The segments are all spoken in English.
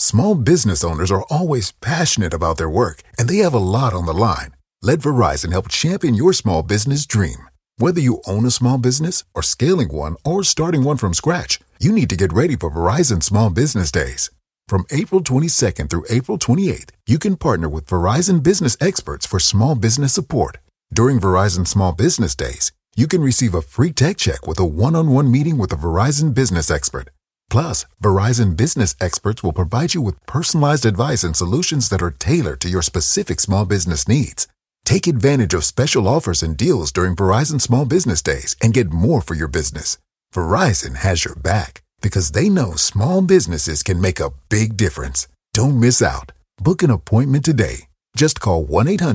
Small business owners are always passionate about their work, and they have a lot on the line. Let Verizon help champion your small business dream. Whether you own a small business or scaling one or starting one from scratch, you need to get ready for Verizon Small Business Days. From April 22nd through April 28th, you can partner with Verizon business experts for small business support. During Verizon Small Business Days, you can receive a free tech check with a one-on-one meeting with a Verizon business expert. Plus, Verizon business experts will provide you with personalized advice and solutions that are tailored to your specific small business needs. Take advantage of special offers and deals during Verizon Small Business Days and get more for your business. Verizon has your back because they know small businesses can make a big difference. Don't miss out. Book an appointment today. Just call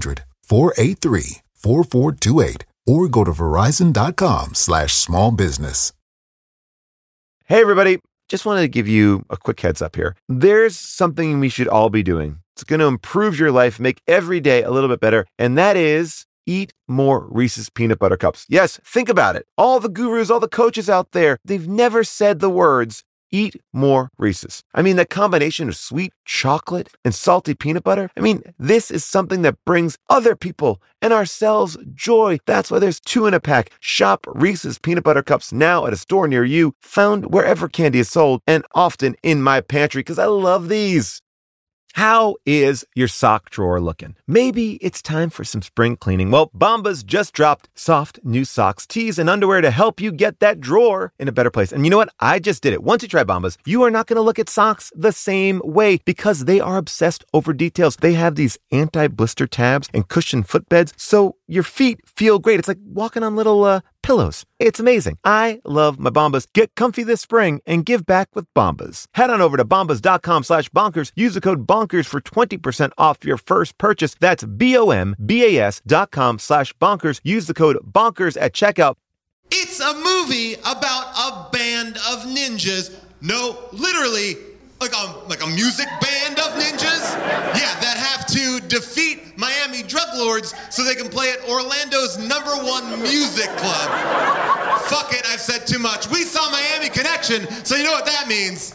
1-800-483-4428 or go to verizon.com/smallbusiness. Hey, everybody. Just wanted to give you a quick heads up here. There's something we should all be doing. It's going to improve your life, make every day a little bit better, and that is eat more Reese's Peanut Butter Cups. Yes, think about it. All the gurus, all the coaches out there, they've never said the words, eat more Reese's. I mean, that combination of sweet chocolate and salty peanut butter, I mean, this is something that brings other people and ourselves joy. That's why there's 2 in a pack. Shop Reese's Peanut Butter Cups now at a store near you, found wherever candy is sold, and often in my pantry because I love these. How is your sock drawer looking? Maybe it's time for some spring cleaning. Well, Bombas just dropped soft new socks, tees, and underwear to help you get that drawer in a better place. And you know what? I just did it. Once you try Bombas, you are not going to look at socks the same way because they are obsessed over details. They have these anti-blister tabs and cushioned footbeds, so your feet feel great. It's like walking on little pillows. It's amazing. I love my Bombas. Get comfy this spring and give back with Bombas. Head on over to bombas.com/bonkers. Use the code bonkers for 20% off your first purchase. That's BOMBAS.com/bonkers. Use the code bonkers at checkout. It's a movie about a band of ninjas. No, literally, like a music band of ninjas? Yeah, that have to defeat Miami drug lords so they can play at Orlando's #1 music club. Fuck it, I've said too much. We saw Miami Connection, so you know what that means.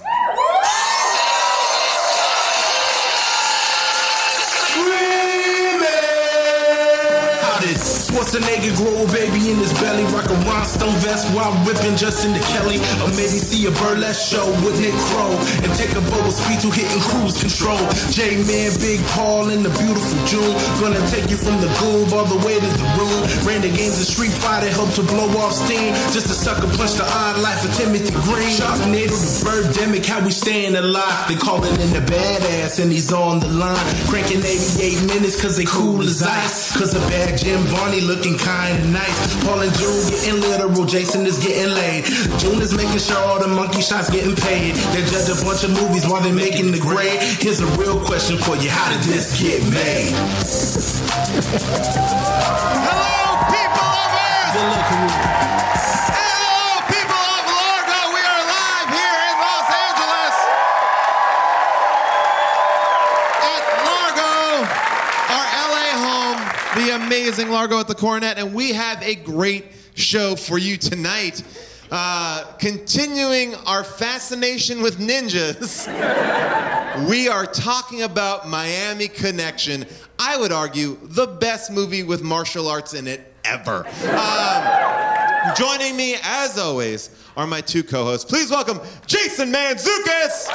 Schwarzenegger grow a baby in his belly, rock a rhinestone vest while whipping Justin to Kelly. Or maybe see a burlesque show with Nick Crow and take a boat with speed to hitting cruise control. J-Man, Big Paul, and the beautiful June. Gonna take you from the goob all the way to the room. Ran the games of Street Fighter, helped to blow off steam. Just a sucker punch the odd life of Timothy Green. Sharknado, the birdemic, how we staying alive. They calling in the badass and he's on the line. Cranking 88 minutes cause they cool as ice. Cause a bad Jim Varney looking kinda nice. Paul and June getting literal, Jason is getting laid. June is making sure all the monkey shots getting paid. They judge a bunch of movies while they're making the grade. Here's a real question for you, how did this get made? Hello, people of Earth! Hello, people of Largo! We are live here in Los Angeles at Largo, our LA home, the amazing Largo at the Coronet, and we have a great show for you tonight. Continuing our fascination with ninjas, we are talking about Miami Connection. I would argue the best movie with martial arts in it ever. Joining me, as always, are my 2 co-hosts. Please welcome Jason Mantzoukas.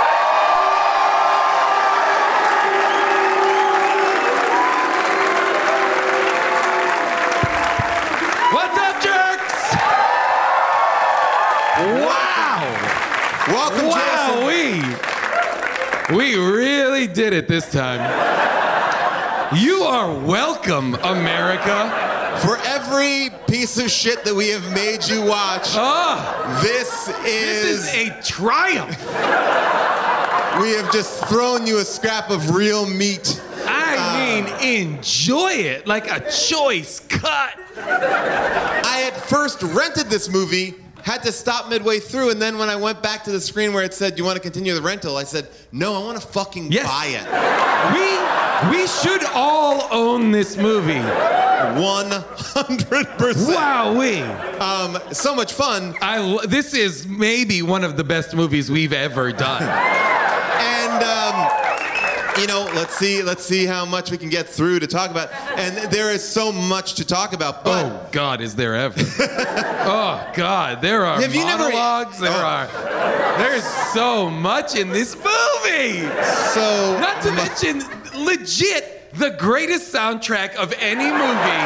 What's up, jerks? Wow! Welcome, Jason. We really did it this time. You are welcome, America. For every piece of shit that we have made you watch, this is a triumph. We have just thrown you a scrap of real meat. I mean, enjoy it like a choice cut. I at first rented this movie, had to stop midway through, and then when I went back to the screen where it said, "Do you want to continue the rental?" I said, "No, I want to fucking buy it." We should all own this movie. 100%. Wowee. So much fun. This is maybe one of the best movies we've ever done. And let's see how much we can get through to talk about. And there is so much to talk about. But Oh God, is there ever? Oh God, there are Have you never- monologues. There's so much in this movie. so Not to mention, legit, the greatest soundtrack of any movie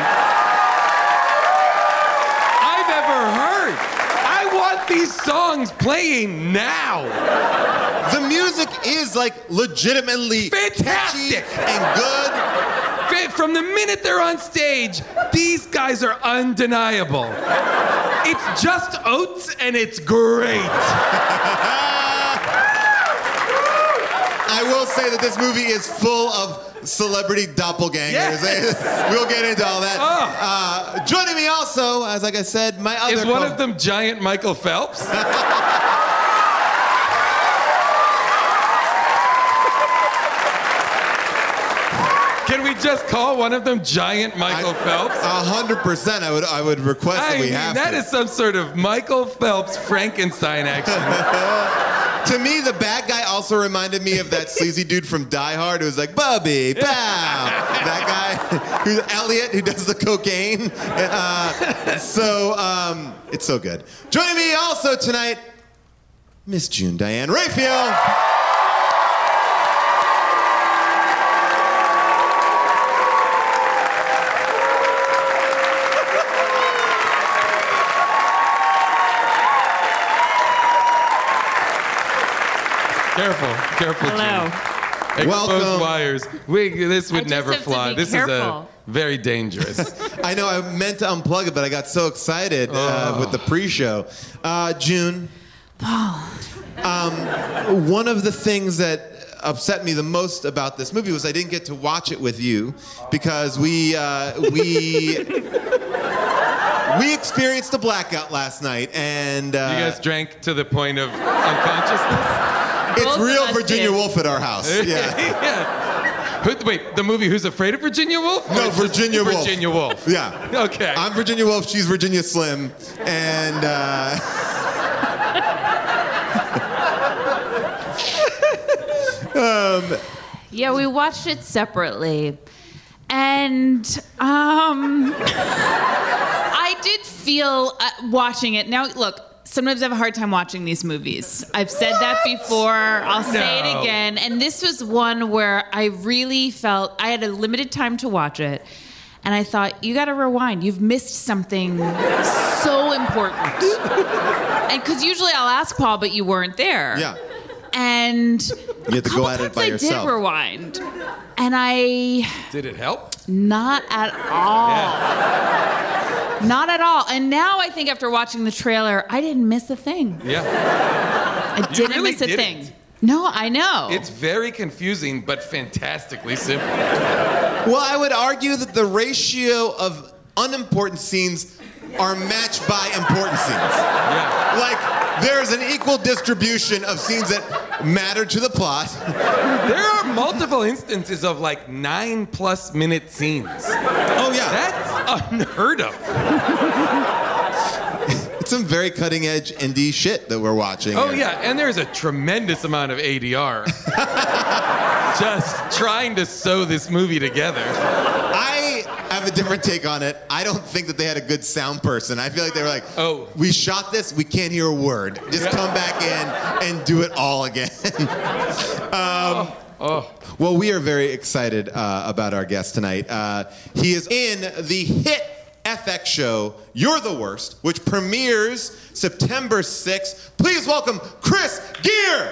I've ever heard. I want these songs playing now. the music is like legitimately Fantastic. catchy and good. From the minute they're on stage, these guys are undeniable. It's just Oates and it's great. I will say that this movie is full of celebrity doppelgangers. Yes. We'll get into all that. Joining me also, as like I said, my other Is one of them giant Michael Phelps? Can we just call one of them giant Michael Phelps? 100%. I would request that we have that to. is some sort of Michael Phelps Frankenstein action. To me, the bad guy also reminded me of that sleazy dude from Die Hard who was like, Bubby, pow. That guy, who's Elliot, who does the cocaine. It's so good. Joining me also tonight, Miss June Diane Raphael. Careful, Hello. June. Exposed Welcome. wires. This would I just never have to fly. be This careful. is very dangerous. I know I meant to unplug it, but I got so excited with the pre-show. June. One of the things that upset me the most about this movie was I didn't get to watch it with you because we experienced a blackout last night, and You guys drank to the point of unconsciousness? it's Both of real us Virginia did. Woolf at our house. Yeah. Yeah. Wait, the movie Who's Afraid of Virginia Woolf? No, Or just Virginia Woolf. Virginia Woolf. Yeah. Okay. I'm Virginia Woolf. She's Virginia Slim, and Yeah, we watched it separately. And I did feel watching it. Now, look, sometimes I have a hard time watching these movies. I've said that before. I'll say it No. again. And this was one where I really felt I had a limited time to watch it. And I thought, you got to rewind. You've missed something so important. And because usually I'll ask Paul, but you weren't there. yeah. And You had to go at it by I yourself. did rewind. And I, Did it help? not at all. Yeah. Not at all. And now I think after watching the trailer, I didn't miss a thing. Yeah. I didn't really miss a didn't. thing. No, I know. It's very confusing, but fantastically simple. Well, I would argue that the ratio of unimportant scenes are matched by important scenes. Yeah. Like, there's an equal distribution of scenes that matter to the plot. There are multiple instances of like 9+ minute scenes. Oh, yeah. That's unheard of. It's some very cutting edge indie shit that we're watching. Oh, here. yeah, and there's a tremendous amount of ADR. Just trying to sew this movie together. I have a different take on it. I don't think that they had a good sound person. I feel like they were like, Oh. we shot this, we can't hear a word. Just come back in and do it all again. Well, we are very excited about our guest tonight. He is in the hit FX show, You're the Worst, which premieres September 6th. Please welcome Chris Gere.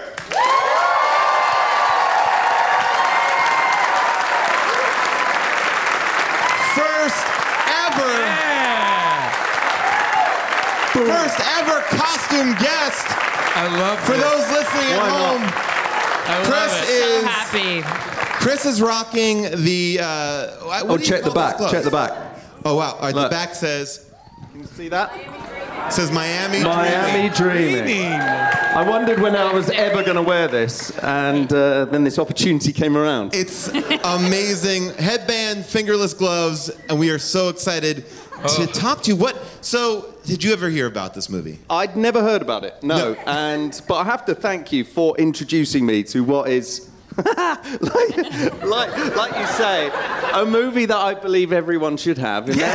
First ever costume guest. I love For this. those listening at home, I love Chris it. is so happy. Chris is rocking the. Oh, check the back. Check the back. Oh wow! All right, the Look. back says Can you see that? Miami. Miami Dreaming. Dreaming. I wondered when I was ever going to wear this, and then this opportunity came around. It's amazing. Headband, fingerless gloves, and we are so excited to talk to you. So, did you ever hear about this movie? I'd never heard about it, no. No. But I have to thank you for introducing me to what is like you say, a movie that I believe everyone should have. And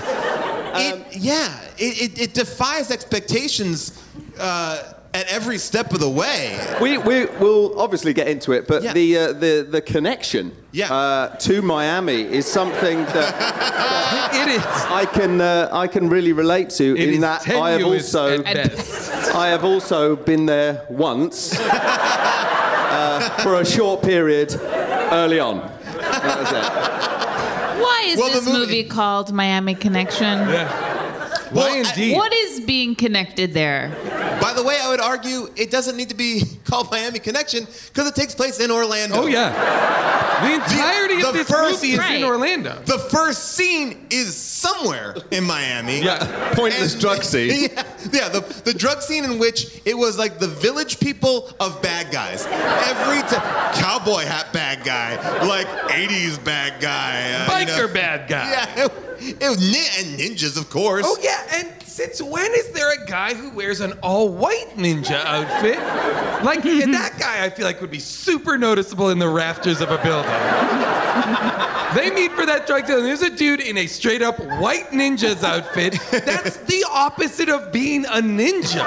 It defies expectations at every step of the way. We'll obviously get into it, but the connection to Miami is something that It is. I can really relate to. It in is that I have tenuous also at best. I have also been there once for a short period early on. That was it. Why is Well, the this movie called Miami Connection? Why indeed? What is being connected there? By the way, I would argue it doesn't need to be called Miami Connection because it takes place in Orlando. Oh, yeah. The entirety of this movie is in Right. Orlando. The first scene is somewhere in Miami. Yeah. Pointless drug scene. Yeah, the drug scene in which it was like the village people of bad guys. Every cowboy hat bad guy, like 80s bad guy. Biker bad guy. Yeah, and ninjas, of course. Oh, yeah, and since when is there a guy who wears an all-white ninja outfit? Like, that guy, I feel like, would be super noticeable in the rafters of a building. They meet for that drug deal, and there's a dude in a straight-up white ninja's outfit. That's the opposite of being a ninja.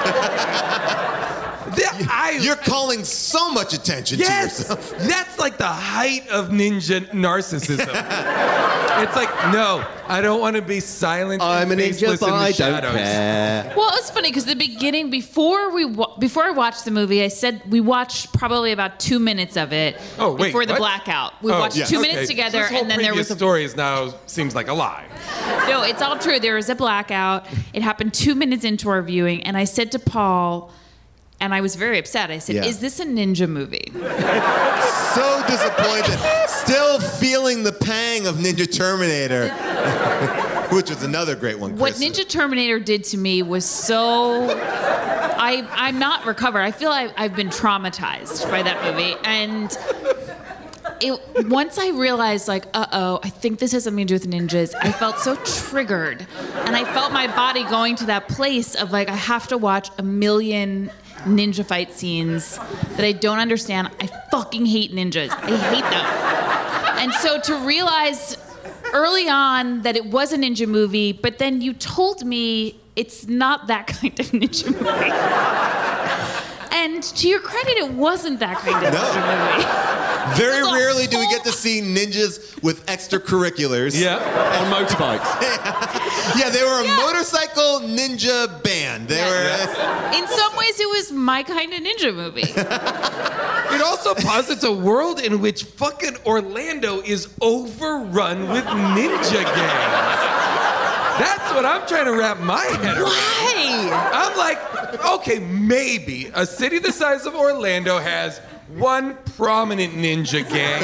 You're calling so much attention to yourself. That's like the height of ninja narcissism. It's like, no, I don't want to be silent I'm a and ninja, faceless but in the I don't shadows. care. Well, it's funny because the beginning, before I watched the movie, I said we watched probably about 2 minutes of it before the what? blackout. We Oh, watched yeah. 2 Okay. minutes together, This whole and then there was previous stories now seems like a lie. No, it's all true. There was a blackout. It happened 2 minutes into our viewing, and I said to Paul, and I was very upset. I said, "Is this a ninja movie?" So disappointed. Still feeling the pang of Ninja Terminator, which was another great one. What Chris. Ninja Terminator did to me was so... I'm not recovered. I feel I've been traumatized by that movie. And once I realized, like, I think this has something to do with ninjas, I felt so triggered. And I felt my body going to that place of, like, I have to watch a million ninja fight scenes that I don't understand. I fucking hate ninjas. I hate them. And so to realize early on that it was a ninja movie, but then you told me it's not that kind of ninja movie. And to your credit, it wasn't that kind of ninja movie. Very It was a rarely do we whole- get to see ninjas with extracurriculars. Yeah. On motorbikes. Yeah, they were a motorcycle ninja band. They were. In some ways, it was my kind of ninja movie. It also posits a world in which fucking Orlando is overrun with ninja gangs. That's what I'm trying to wrap my head around. Why? I'm like, okay, maybe a city the size of Orlando has one prominent ninja gang.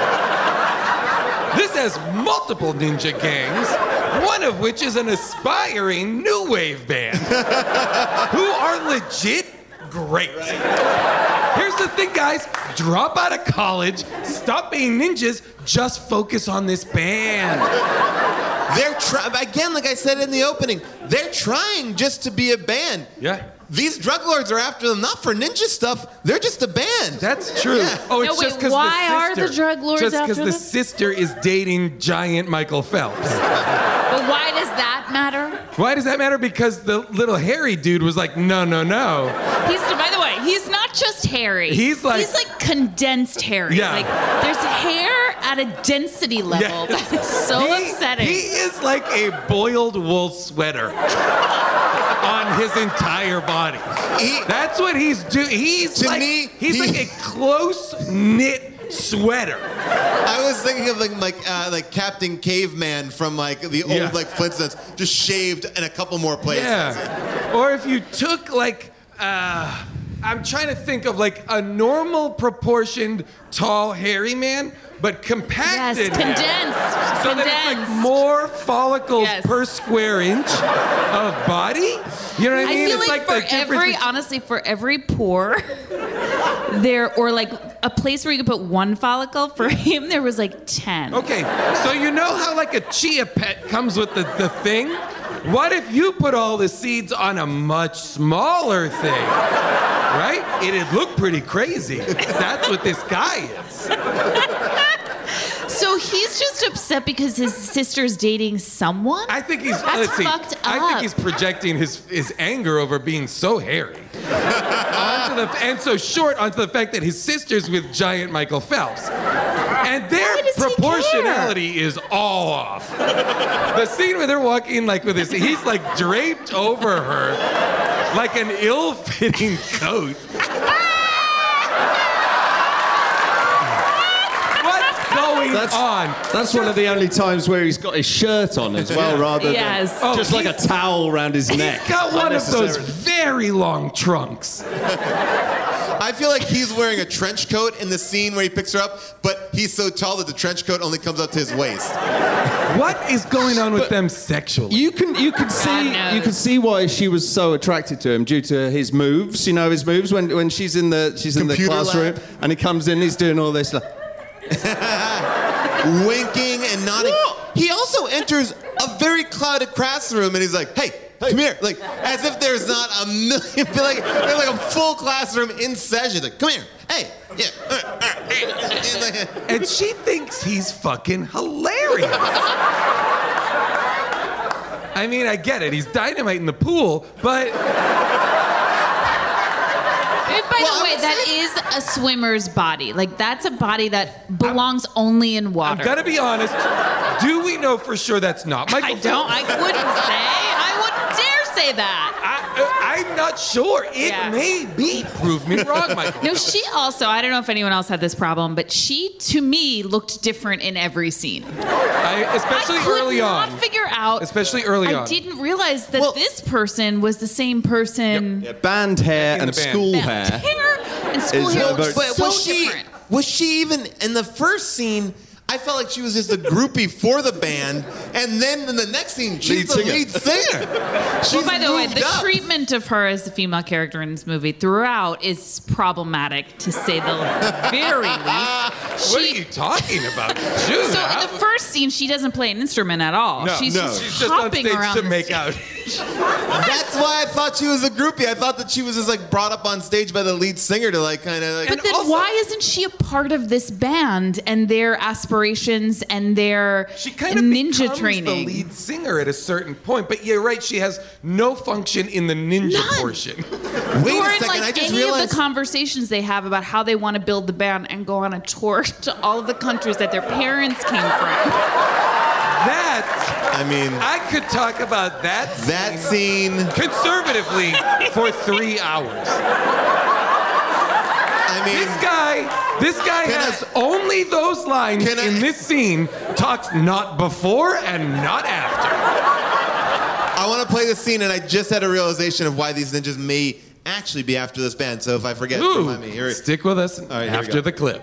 This has multiple ninja gangs, one of which is an aspiring new wave band who are legit great. Here's the thing, guys. Drop out of college, stop being ninjas, just focus on this band. They're again, like I said in the opening, they're trying just to be a band. Yeah. These drug lords are after them not for ninja stuff. They're just a band. That's true. Yeah. Oh, it's No, just wait, because why the are sister. the drug lords just because after the them? sister is dating giant Michael Phelps. But why does that matter? Why does that matter? Because the little hairy dude was like, no. By the way, he's not just hairy. He's like condensed hairy. Yeah. Like there's hair at a density level that is so upsetting. He is like a boiled wool sweater on his entire body. That's what he's doing. He's like a close knit sweater. I was thinking of like Captain Caveman from like the old like Flintstones, just shaved in a couple more places. Yeah. Or if you took like, I'm trying to think of like a normal proportioned tall hairy man, but compacted. Yes, condensed. So that it's like more follicles per square inch of body. You know what I mean? I feel It's like the for difference honestly, for every pore, or like a place where you could put one follicle, for him there was like 10. Okay, so you know how like a chia pet comes with the thing? What if you put all the seeds on a much smaller thing? Right? It'd look pretty crazy. That's what this guy is. So he's just upset because his sister's dating someone? I think he's That's fucked up. I think he's projecting his anger over being so hairy. And so short onto the fact that his sister's with giant Michael Phelps. And their Why does he proportionality is all off. The scene where they're walking like with his, he's like draped over her like an ill-fitting coat. What's going on? That's one of the only times where he's got his shirt on as well, rather Yes. than just like a towel around his neck. He's got one of those Unnecessarily. very long trunks. I feel like he's wearing a trench coat in the scene where he picks her up, but he's so tall that the trench coat only comes up to his waist. What is going on with them sexually? You can see why she was so attracted to him due to his moves. You know his moves when she's in the Computer classroom lab. and he comes in, he's doing all this. Like, Winking and nodding. He also enters a very crowded classroom and he's like, hey, come here. Like, as if there's not a million, like, there's like a full classroom in session. Like, come here. Hey, yeah. And she thinks he's fucking hilarious. I mean, I get it. He's dynamite in the pool, but... And by the way, that is a swimmer's body. Like, that's a body that belongs only in water. I'm gonna be honest. Do we know for sure that's not Michael Phelps? I wouldn't dare say that. I'm not sure. It may be. Prove me wrong, Michael. No, she also, I don't know if anyone else had this problem, but she, to me, looked different in every scene. Especially early on. I could not figure out. Especially early on. I didn't realize that this person was the same person. yeah, band hair in and the band. school Hair hair. and school Is, hair very- was so But different. was she even in the first scene? I felt like she was just a groupie for the band, and then in the next scene, she's the lead singer. Well, by the way, moved the up. treatment of her as the female character in this movie throughout is problematic, to say the very least. What are you talking about? Shoot. So in the first scene, she doesn't play an instrument at all. No, she's no. just She's just on hopping stage around to the make stage. out. That's why I thought she was a groupie. I thought that she was just like brought up on stage by the lead singer to like kind of like. But then why isn't she a part of this band and their aspirations and their She kind of ninja becomes training? the lead singer at a certain point, but you're right. She has no function in the ninja None. portion. Wait or a in second, like I just any realized. of the conversations they have about how they want to build the band and go on a tour to all of the countries that their parents came from. That, I mean, I could talk about that scene. conservatively for 3 hours. I mean, This guy Can has I- only those lines Can I- in this scene, talks not before and not after. I want to play the scene, and I just had a realization of why these ninjas may actually be after this band. So if I forget, remind me. Here. Stick with us right, here we after go. the clip.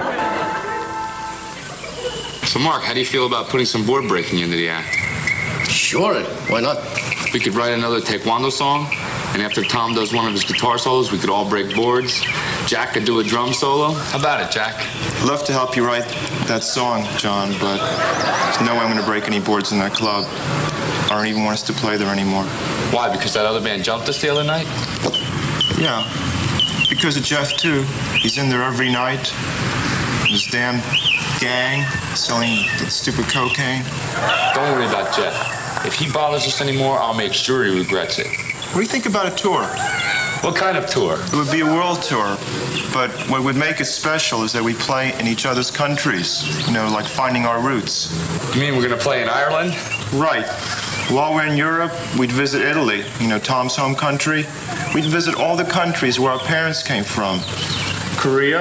So, Mark, how do you feel about putting some board breaking into the act? Sure, why not? We could write another Taekwondo song, and after Tom does one of his guitar solos, we could all break boards. Jack could do a drum solo. How about it, Jack? I'd love to help you write that song, John, but there's no way I'm going to break any boards in that club. I don't even want us to play there anymore. Why? Because that other band jumped us the other night? Yeah, because of Jeff, too. He's in there every night. This damn gang selling that stupid cocaine. Don't worry about Jeff. If he bothers us anymore, I'll make sure he regrets it. What do you think about a tour? What kind of tour? It would be a world tour, but what would make it special is that we play in each other's countries. You know, like finding our roots. You mean we're gonna play in Ireland? Right. While we're in Europe, we'd visit Italy, you know, Tom's home country. We'd visit all the countries where our parents came from. Korea,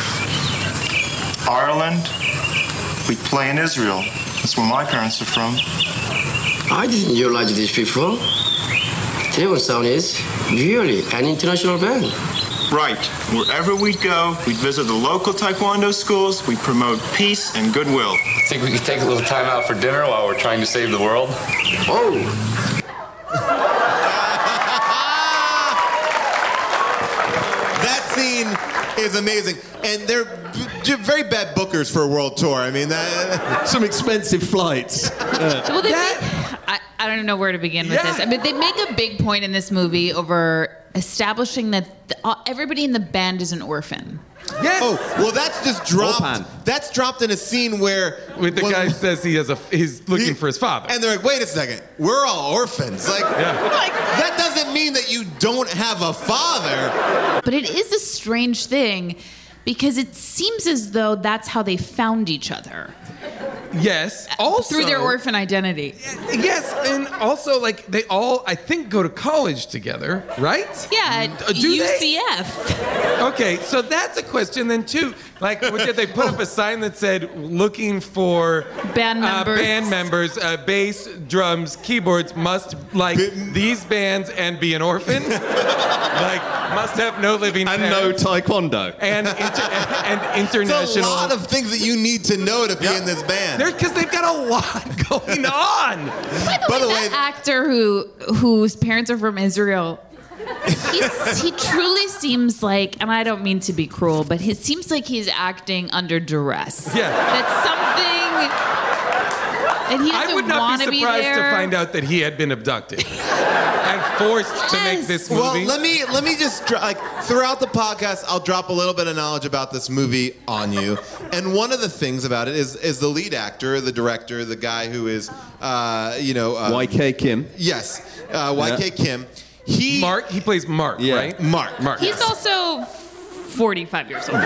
Ireland. We'd play in Israel. That's where my parents are from. I didn't realize this before. Table Sound is really an international band. Right. Wherever we'd go, we'd visit the local Taekwondo schools. We'd promote peace and goodwill. Think we could take a little time out for dinner while we're trying to save the world? Oh, That scene is amazing, and they're very bad bookers for a world tour. I mean, some expensive flights. Well, I don't know where to begin with this. I mean, they make a big point in this movie over establishing that everybody in the band is an orphan. Yes. Oh, well, that's just dropped. That's dropped in a scene where the guy says he's looking for his father, and they're like, "Wait a second, we're all orphans." Like that doesn't mean that you don't have a father. But it is a strange thing because it seems as though that's how they found each other. Yes. Also through their orphan identity. Yes, and also like they all, I think, go to college together, right? Yeah, do UCF. They? Okay, so that's a question then too. Like, did they put up a sign that said "looking for band members, bass, drums, keyboards must like these bands and be an orphan, like must have no living and parents. no taekwondo and international." It's a lot of things that you need to know to be in this band. Because they've got a lot going on. By the way, that actor whose parents are from Israel, he truly seems like, and I don't mean to be cruel, but it seems like he's acting under duress. Yeah. That's something. And he I would not be surprised to find out that he had been abducted and forced to make this movie. Well, let me just throughout the podcast, I'll drop a little bit of knowledge about this movie on you. And one of the things about it is the lead actor, the director, the guy who is, YK Kim. Yes, YK Kim. He plays Mark, right? Mark. He's also 45 years old.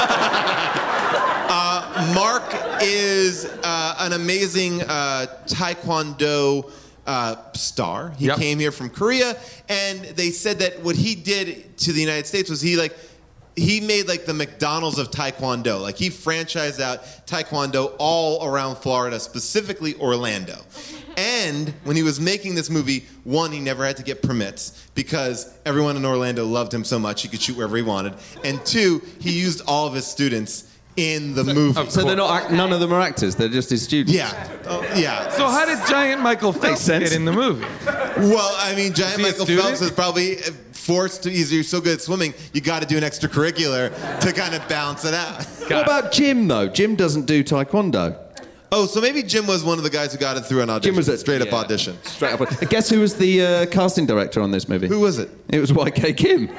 Mark is an amazing Taekwondo star. He came here from Korea, and they said that what he did to the United States was he made like the McDonald's of Taekwondo. Like he franchised out Taekwondo all around Florida, specifically Orlando. And when he was making this movie, one, he never had to get permits because everyone in Orlando loved him so much he could shoot wherever he wanted. And two, he used all of his students in the movie. So they're not none of them are actors, they're just his students. Yeah. So how did Giant Michael Phelps get in the movie? Well, I mean, Giant Michael Phelps is probably forced to, you're so good at swimming, you got to do an extracurricular to kind of balance it out. What about Jim, though? Jim doesn't do taekwondo. Oh, so maybe Jim was one of the guys who got it through an audition. Jim was a straight-up audition. Straight up. Guess who was the casting director on this movie? Who was it? It was YK Kim.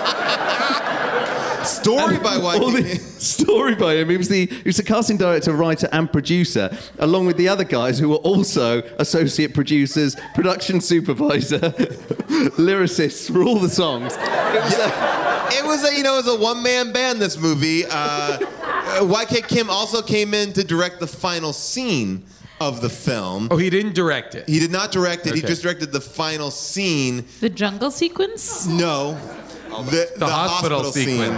Story by YK Kim. Story by him. He was the casting director, writer, and producer, along with the other guys who were also associate producers, production supervisor, lyricists for all the songs. It was a one-man band, this movie. YK Kim also came in to direct the final scene of the film. Oh, he didn't direct it? He did not direct it. Okay. He just directed the final scene. The jungle sequence? No. The hospital sequence.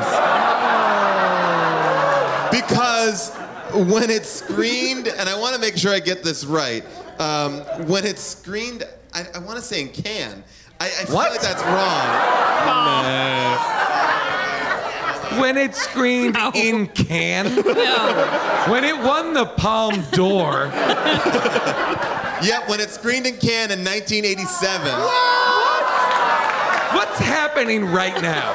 Because when it's screened, and I want to make sure I get this right, when it's screened, I want to say in Cannes. I feel like that's wrong. When it screened in Cannes? No. When it won the Palme d'Or? Yep, when it screened in Cannes in 1987. What's happening right now?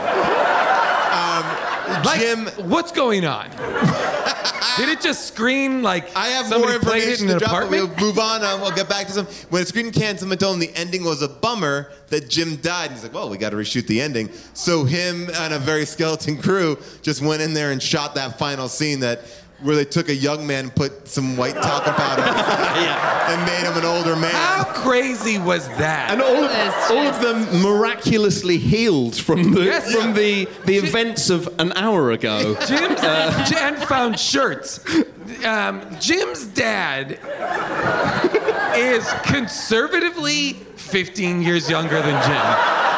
Jim, what's going on? Did it just screen like I have somebody more played it information in an to drop, but apartment? we'll move on. We'll get back to some. When it screened in Cannes, someone told him the ending was a bummer, that Jim died. And he's like, well, we got to reshoot the ending. So him and a very skeleton crew just went in there and shot that final scene where they took a young man and put some white talcum powder and made him an older man. How crazy was that? And all of them miraculously healed from the events of an hour ago. And found shirts. Jim's dad is conservatively 15 years younger than Jim.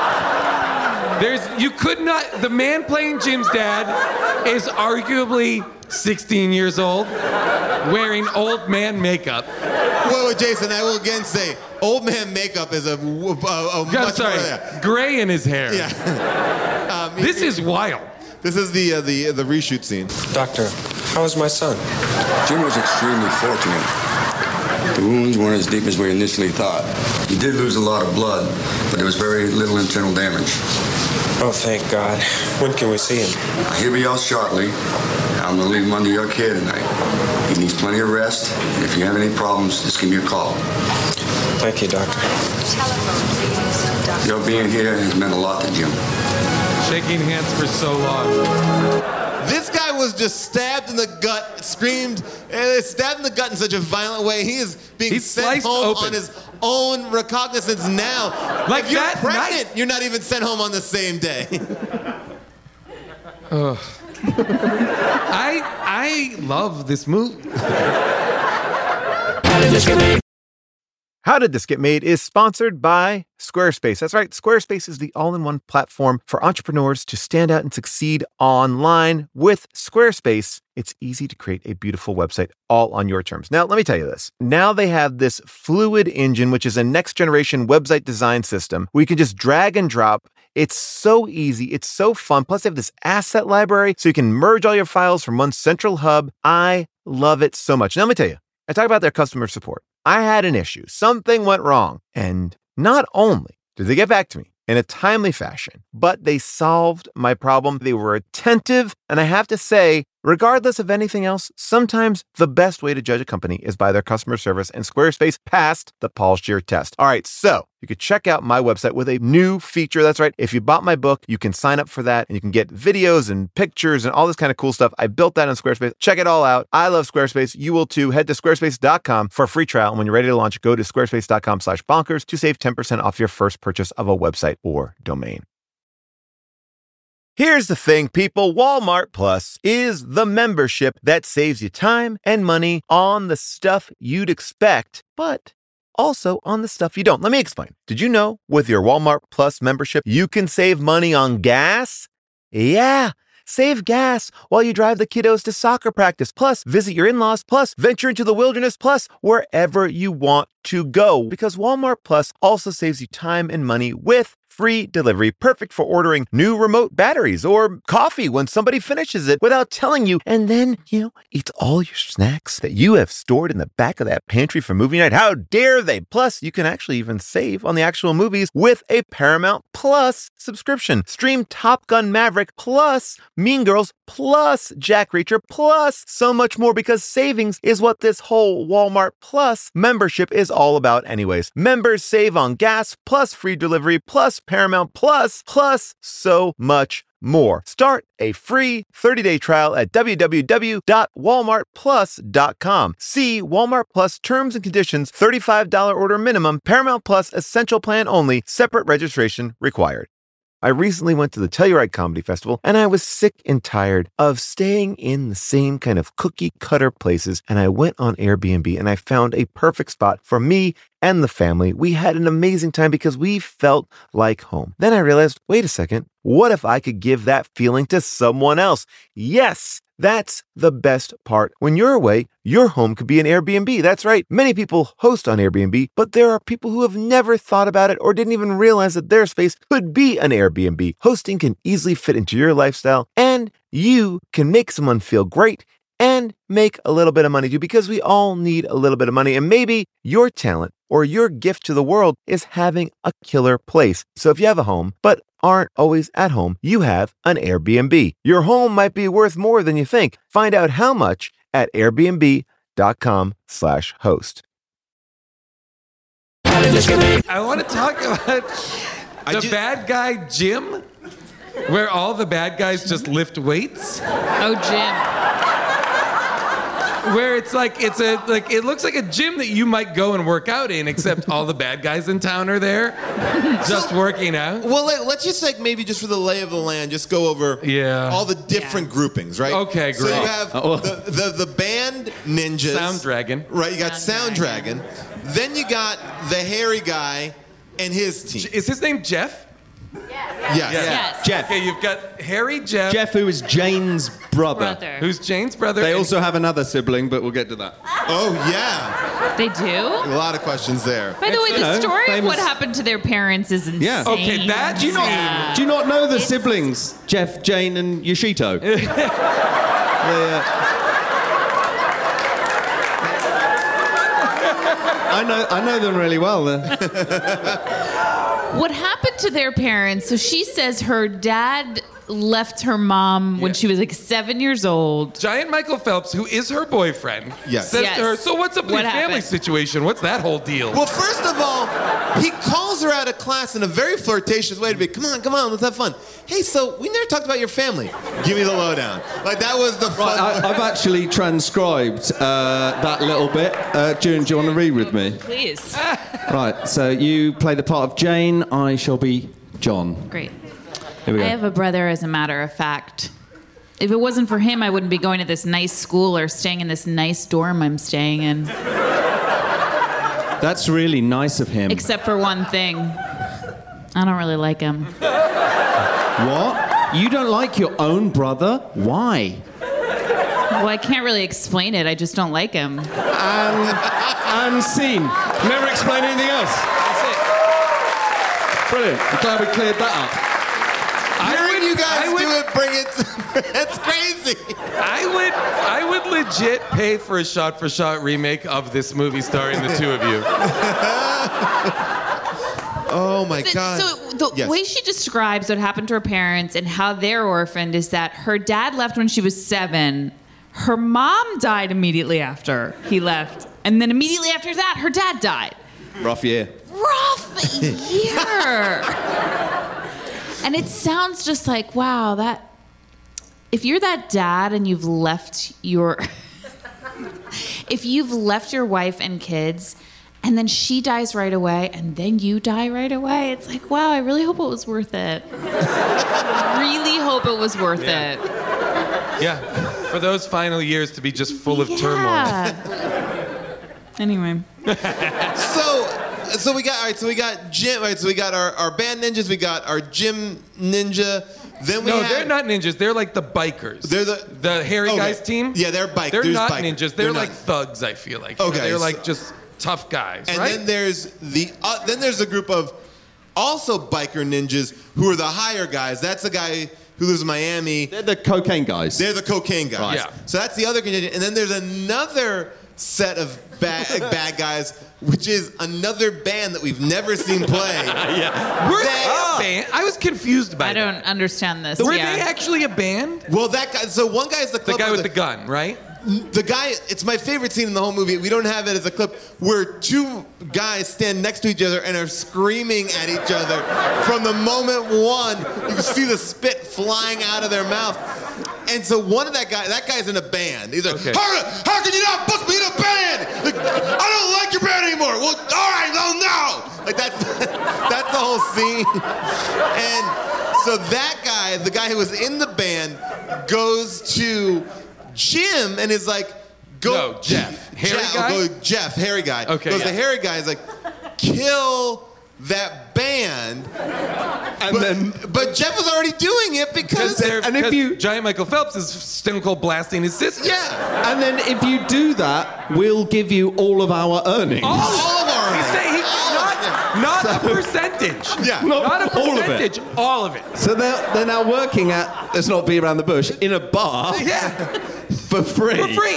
The man playing Jim's dad is arguably 16 years old, wearing old man makeup. Wait, Jason, I will again say, old man makeup is a much more. Gray in his hair. Yeah. This is wild. This is the reshoot scene. Doctor, how is my son? Jim was extremely fortunate. The wounds weren't as deep as we initially thought. He did lose a lot of blood, but there was very little internal damage. Oh, thank God. When can we see him? He'll be out shortly. I'm going to leave him under your care tonight. He needs plenty of rest. And if you have any problems, just give me a call. Thank you, Doctor. Your being here has meant a lot to Jim. Shaking hands for so long. This guy was just stabbed in the gut, screamed, stabbed in the gut in such a violent way. He is being sent home on his own recognizance now. Like if you're that pregnant, you're not even sent home on the same day. I love this movie. How Did This Get Made is sponsored by Squarespace. That's right, Squarespace is the all-in-one platform for entrepreneurs to stand out and succeed online. With Squarespace, it's easy to create a beautiful website all on your terms. Now, let me tell you this. Now they have this Fluid Engine, which is a next-generation website design system where you can just drag and drop. It's so easy. It's so fun. Plus, they have this asset library so you can merge all your files from one central hub. I love it so much. Now, let me tell you, I talk about their customer support. I had an issue. Something went wrong. And not only did they get back to me in a timely fashion, but they solved my problem. They were attentive. And I have to say, regardless of anything else, sometimes the best way to judge a company is by their customer service, and Squarespace passed the Paul Scheer test. All right, so you could check out my website with a new feature. That's right. If you bought my book, you can sign up for that and you can get videos and pictures and all this kind of cool stuff. I built that on Squarespace. Check it all out. I love Squarespace. You will too. Head to squarespace.com for a free trial. And when you're ready to launch, go to squarespace.com/bonkers to save 10% off your first purchase of a website or domain. Here's the thing, people. Walmart Plus is the membership that saves you time and money on the stuff you'd expect, but also on the stuff you don't. Let me explain. Did you know with your Walmart Plus membership, you can save money on gas? Yeah. Save gas while you drive the kiddos to soccer practice, plus visit your in-laws, plus venture into the wilderness, plus wherever you want to go. Because Walmart Plus also saves you time and money with free delivery, perfect for ordering new remote batteries or coffee when somebody finishes it without telling you, and then, eats all your snacks that you have stored in the back of that pantry for movie night. How dare they? Plus, you can actually even save on the actual movies with a Paramount Plus subscription. Stream Top Gun Maverick, plus Mean Girls, plus Jack Reacher, plus so much more, because savings is what this whole Walmart Plus membership is all about anyways. Members save on gas, plus free delivery, plus Paramount Plus, plus so much more. Start a free 30-day trial at www.walmartplus.com. See Walmart Plus terms and conditions, $35 order minimum, Paramount Plus essential plan only, separate registration required. I recently went to the Telluride Comedy Festival, and I was sick and tired of staying in the same kind of cookie-cutter places, and I went on Airbnb, and I found a perfect spot for me and the family. We had an amazing time because we felt like home. Then I realized, wait a second, what if I could give that feeling to someone else? Yes! That's the best part. When you're away, your home could be an Airbnb. That's right. Many people host on Airbnb, but there are people who have never thought about it or didn't even realize that their space could be an Airbnb. Hosting can easily fit into your lifestyle, and you can make someone feel great and make a little bit of money too, because we all need a little bit of money. And maybe your talent or your gift to the world is having a killer place. So if you have a home, but aren't always at home, you have an Airbnb. Your home might be worth more than you think. Find out how much at airbnb.com/host. I want to talk about the bad guy Jim, where all the bad guys just lift weights. Oh, Jim. Where it looks like a gym that you might go and work out in, except all the bad guys in town are there, just working out. Well, let's just maybe just for the lay of the land, just go over all the different groupings, right? Okay, great. So you have the band ninjas. Sound Dragon. Right, you got Sound Dragon. Then you got the hairy guy and his team. Is his name Jeff? Yes. Jeff. Okay, you've got Harry, Jeff. Jeff, who is Jane's brother. Who's Jane's brother? They also have another sibling, but we'll get to that. Oh, yeah. They do? A lot of questions there. By the way, the story of what happened to their parents is insane. Yeah. Okay, that do you not know the siblings, Jeff, Jane, and Yoshito? I know them really well. What happened to their parents? So she says her dad left her mom when she was like 7 years old. Giant Michael Phelps, who is her boyfriend, Yes. says Yes. to her, so what's up with What your family happened? situation? What's that whole deal? Well, first of all, he calls her out of class in a very flirtatious way to be, come on, let's have fun. Hey, so we never talked about your family. Give me the lowdown. Like, that was the fun. I've actually transcribed that little bit. June, do you want to read with me? Please. Right, so you play the part of Jane. I shall be John. Great. Here we go. I have a brother, as a matter of fact. If it wasn't for him, I wouldn't be going to this nice school or staying in this nice dorm I'm staying in. That's really nice of him. Except for one thing. I don't really like him. What? You don't like your own brother? Why? Well, I can't really explain it. I just don't like him. And scene. Never explain anything else. That's it. Brilliant. I'm glad we cleared that up. Hearing you guys do it, bring it. That's crazy. I would legit pay for a shot-for-shot remake of this movie starring the two of you. Oh my God. So the Yes. way she describes what happened to her parents and how they're orphaned is that her dad left when she was 7. Her mom died immediately after he left. And then immediately after that, her dad died. Rough year. Rough year. And it sounds just like, wow, that... If you're that dad and you've left your... if you've left your wife and kids... And then she dies right away, and then you die right away. It's like, wow, I really hope it was worth it. Really hope it was worth it. Yeah, for those final years to be just full of turmoil. Anyway. So we got, all right, so we got gym, all right, so we got our band ninjas, we got our gym ninja, then we No, had... they're not ninjas. They're like the bikers. They're the hairy okay. guys team. Yeah, they're bikers. They're There's not bikers. ninjas. They're They're not- like thugs, I feel like. Okay, They're so- like just tough guys, And right? then there's a group of also biker ninjas who are the higher guys. That's the guy who lives in Miami. They're the cocaine guys. They're the cocaine guys. Right. Yeah. So that's the other contingent. And then there's another set of bad guys, which is another band that we've never seen play. Yeah. Were they a band? I was confused by I don't understand this. Were yeah. they actually a band? Well, that guy. So one guy is the The club guy with the gun, right? The guy, it's my favorite scene in the whole movie. We don't have it as a clip where two guys stand next to each other and are screaming at each other from the moment one. You can see the spit flying out of their mouth. And so one of that guy's in a band. He's like, Okay. how can you not book me in a band? Like, I don't like your band anymore. Well, all right, no. Like that's the whole scene. And so that guy, the guy who was in the band, goes to Jim and is like, No, Jeff. Hairy guy? Jeff, hairy guy. Okay, Goes yeah. the hairy guy is like, kill that band. But Jeff was already doing it because Giant Michael Phelps is Stone Cold blasting his sister. Yeah. And then if you do that, we'll give you all of our earnings. all of our He's saying not a percentage. Yeah. Not a all of it. percentage. All of it. So they're now working at, let's not be around the bush, in a bar Yeah. for free. For free.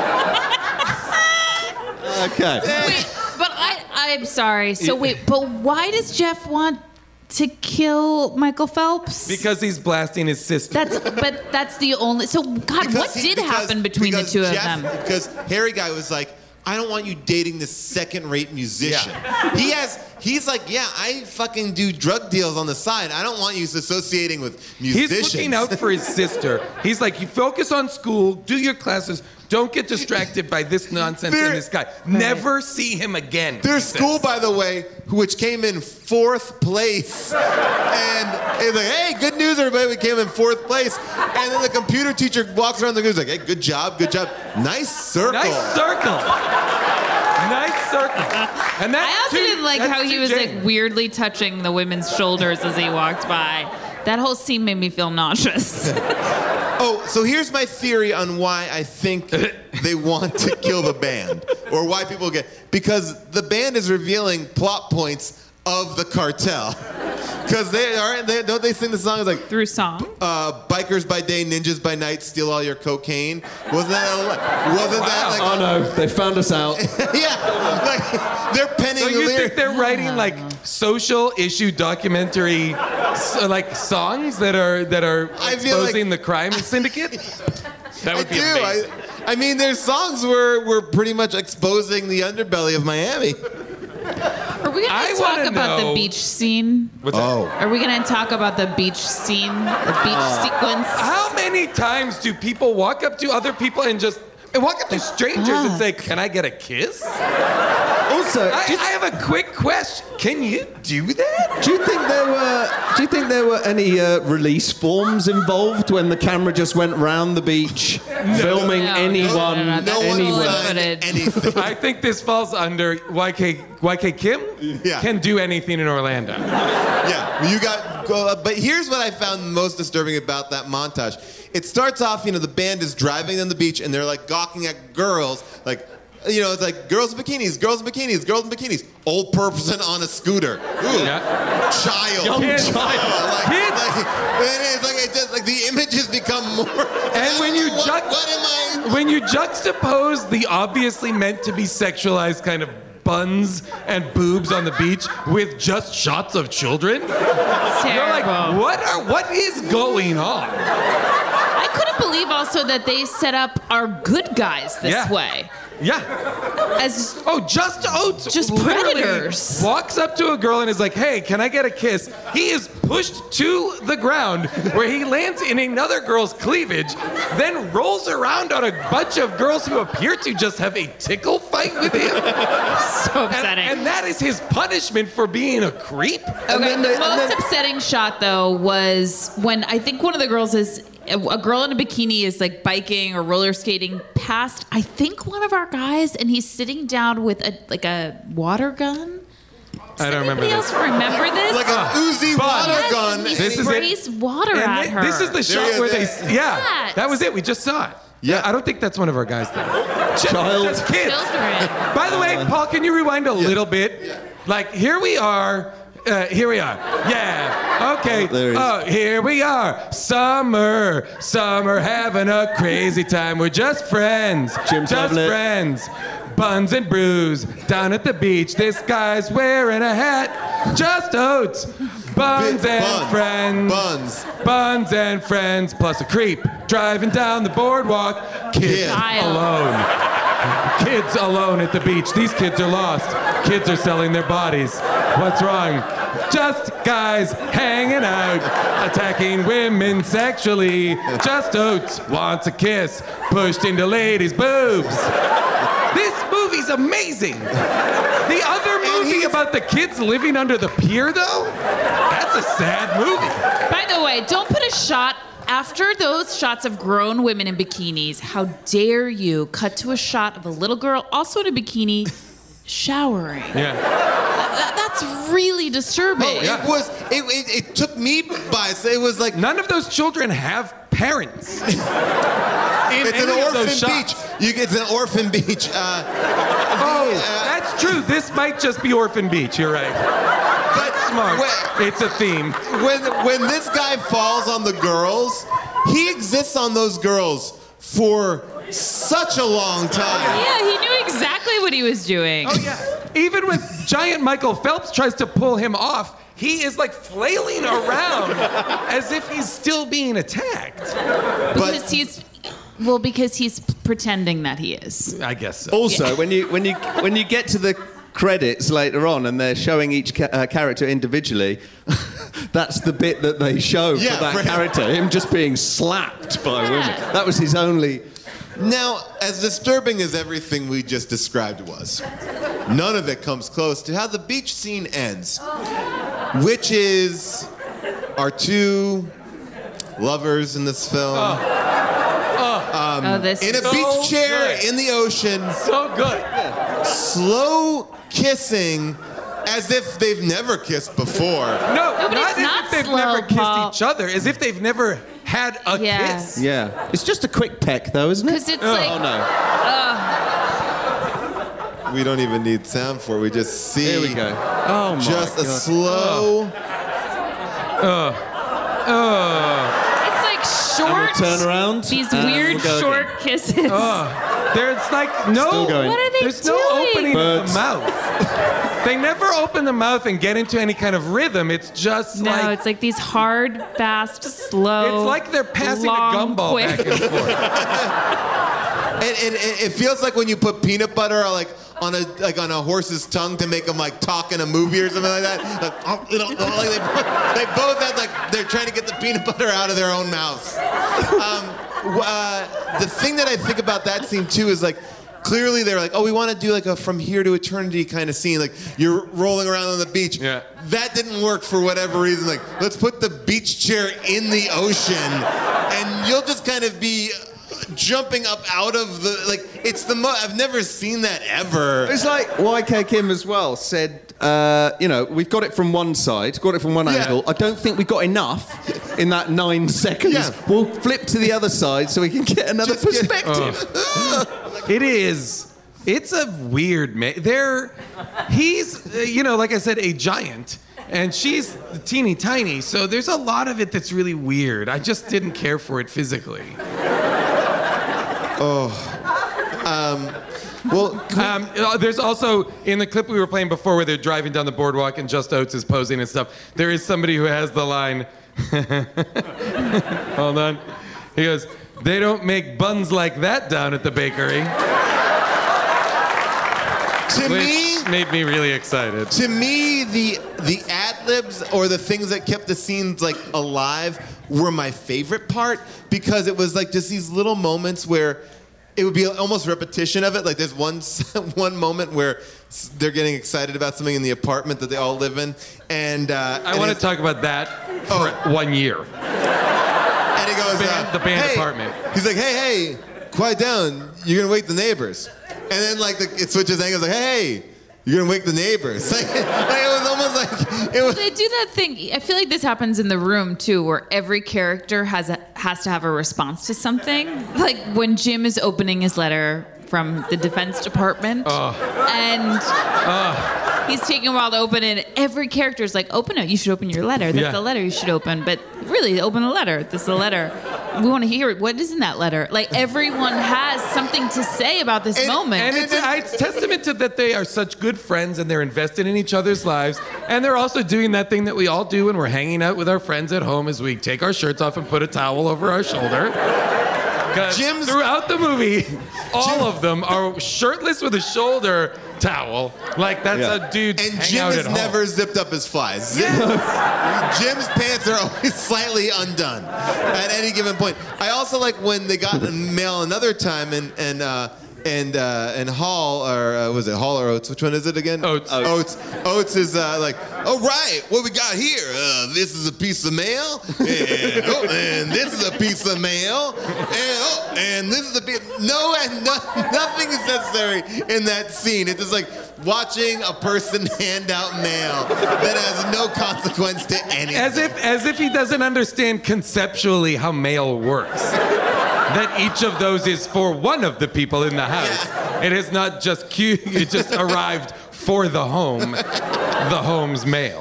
Okay. Wait, but I'm sorry. So wait, but why does Jeff want to kill Michael Phelps? Because he's blasting his sister. That's the only. So God, what did happen between the two of them? Because hairy guy was like, I don't want you dating this second-rate musician. He's like, yeah, I fucking do drug deals on the side. I don't want you associating with musicians. He's looking out for his sister. He's like, you focus on school, do your classes, don't get distracted by this nonsense and this guy. Never see him again. Their he school, says. by the way, which came in 4th place. And he's like, hey, good news, everybody, we came in 4th place. And then the computer teacher walks around the room, he's like, hey, good job. Nice circle. Nice circle. And I also didn't like how he was like weirdly touching the women's shoulders as he walked by. That whole scene made me feel nauseous. Oh, so here's my theory on why I think they want to kill the band, or why people because the band is revealing plot points of the cartel. Because don't they sing the song? It's like through song. Bikers by day, ninjas by night, steal all your cocaine. Wasn't that like? Oh no, they found us out. Yeah, like they're penning So the you lyrics. think they're writing like social issue documentary like songs that are I feel exposing the crime syndicate? That would be amazing. I mean, there's songs where we're pretty much exposing the underbelly of Miami. Are we going to talk about the beach scene? What's that? Are we going to talk about the beach scene, the beach sequence? How many times do people walk up to other people and just walk up to strangers and say, "Can I get a kiss?" Also, I have a quick question. Can you do that? Do you think there were any release forms involved when the camera just went round the beach filming anyone? No one anywhere? signed anything. I think this falls under YK Kim. Yeah. Can do anything in Orlando. Yeah, you got. But here's what I found most disturbing about that montage. It starts off, the band is driving on the beach and they're like gawking at girls, like. It's like girls in bikinis, girls in bikinis, girls in bikinis. Old person on a scooter. Ooh. Yeah. Child. Young child. Like the images become more. And when you juxtapose the obviously meant to be sexualized kind of buns and boobs on the beach with just shots of children, you're like, what is going on? I couldn't believe also that they set up our good guys this way. Yeah. As Just Oates just literally predators. walks up to a girl and is like, "Hey, can I get a kiss?" He is pushed to the ground where he lands in another girl's cleavage, then rolls around on a bunch of girls who appear to just have a tickle fight with him. So upsetting. And that is his punishment for being a creep. Okay, the most upsetting shot though was when I think one of the girls is a girl in a bikini is like biking or roller skating past I think one of our guys, and he's sitting down with a water gun. I don't remember Anybody else remember this? Like a Uzi water gun. He This is sprays water at her. This is the shot where they. Yes. That was it. We just saw it. Yeah. I don't think that's one of our guys though. Child. That's kids. Children. By the way, Paul, can you rewind a little bit? Like, here we are. Yeah. Okay. there he is. Here we are. Summer, having a crazy time. We're just friends. Jim just Tablet. friends. Buns and brews down at the beach. This guy's wearing a hat. Just Oates. Buns and friends. Buns and friends. Plus a creep. Driving down the boardwalk. Kids alone. Kids alone at the beach. These kids are lost. Kids are selling their bodies. What's wrong? Just guys hanging out, attacking women sexually. Just Oates wants a kiss, pushed into ladies' boobs. This movie's amazing. The other movie about the kids living under the pier, though, that's a sad movie. By the way, don't put a shot after those shots of grown women in bikinis. How dare you cut to a shot of a little girl, also in a bikini, showering? Yeah. That's really disturbing. It took me by. It was like none of those children have parents. It's an orphan beach. It's an orphan beach. That's true. This might just be Orphan Beach. You're right. That's smart. It's a theme. When this guy falls on the girls, he exists on those girls for such a long time. Yeah, he knew exactly what he was doing. Oh, yeah. Even when giant Michael Phelps tries to pull him off, he is like flailing around as if he's still being attacked. Because he's pretending that he is. I guess so. Also, when you get to the credits later on and they're showing each character individually, that's the bit that they show for that character, him just being slapped by women. That was his only... Now, as disturbing as everything we just described was, none of it comes close to how the beach scene ends, which is our two lovers in this film. In a beach chair in the ocean. So good. Slow kissing as if they've never kissed before. No, but not it's as not if they've slow, never kissed Paul. each other, as if they've never had a kiss. Yeah. It's just a quick peck, though, isn't it? Because it's like... Oh, no. We don't even need sound for it. We just see. Here we go. Oh, my Just a God. slow... It's like short... And we'll turn around. These and weird we'll go short again. kisses. There's like no. Still going. What are they There's doing? no opening Birds. of the mouth. They never open the mouth and get into any kind of rhythm. It's just No, like it's like these hard, fast, slow. it's like they're passing long, a gumball quick. back and forth. And it feels like when you put peanut butter on a horse's tongue to make them like talk in a movie or something like that. Like they both had like they're trying to get the peanut butter out of their own mouths. The thing that I think about that scene too is like clearly they're like, oh, we want to do like a from here to eternity kind of scene. Like you're rolling around on the beach. Yeah. That didn't work for whatever reason. Like let's put the beach chair in the ocean, and you'll just kind of be jumping up out of the it's the I've never seen that ever. It's like YK Kim as well said, we've got it from one side, got it from one angle. I don't think we got enough in that 9 seconds. Yeah. We'll flip to the other side so we can get another perspective. It is. It's a weird he's, like I said, a giant. And she's teeny tiny, so there's a lot of it that's really weird. I just didn't care for it physically. There's also, in the clip we were playing before where they're driving down the boardwalk and Just Oates is posing and stuff, there is somebody who has the line, hold on, he goes, they don't make buns like that down at the bakery. Which made me really excited. To me, the ad-libs or the things that kept the scenes like alive were my favorite part because it was like just these little moments where it would be almost repetition of it. Like there's one moment where they're getting excited about something in the apartment that they all live in, and I want to talk about that for 1 year. And he goes, the band hey, apartment. He's like, hey, quiet down. You're gonna wake the neighbors. And then like it switches angles. Like, hey, you're gonna wake the neighbors. Like, it was almost like it was. They do that thing. I feel like this happens in The Room too, where every character has to have a response to something. Like when Jim is opening his letter from the Defense Department, and he's taking a while to open it. Every character is like, "Open it. You should open your letter. That's the letter you should open." But really, open a letter. This is a letter. We want to hear it. What is in that letter? Like everyone has something to say about this moment. And it's testament to that they are such good friends and they're invested in each other's lives. And they're also doing that thing that we all do when we're hanging out with our friends at home is we take our shirts off and put a towel over our shoulder. Because throughout the movie, all of them are shirtless with a shoulder towel. Like that's a dude's And hangout Jim at has home. never zipped up his flies. Jim's pants are always slightly undone at any given point. I also like when they got mail another time and Hall, or was it Hall or Oates? Which one is it again? Oates. Oates is like, oh right, what we got here? This is a piece of mail, and this is a piece of mail, and this is a piece. Nothing is necessary in that scene. It's just like watching a person hand out mail that has no consequence to anything. As if he doesn't understand conceptually how mail works. That each of those is for one of the people in the house. Yeah. It is not just it just arrived for the home's mail.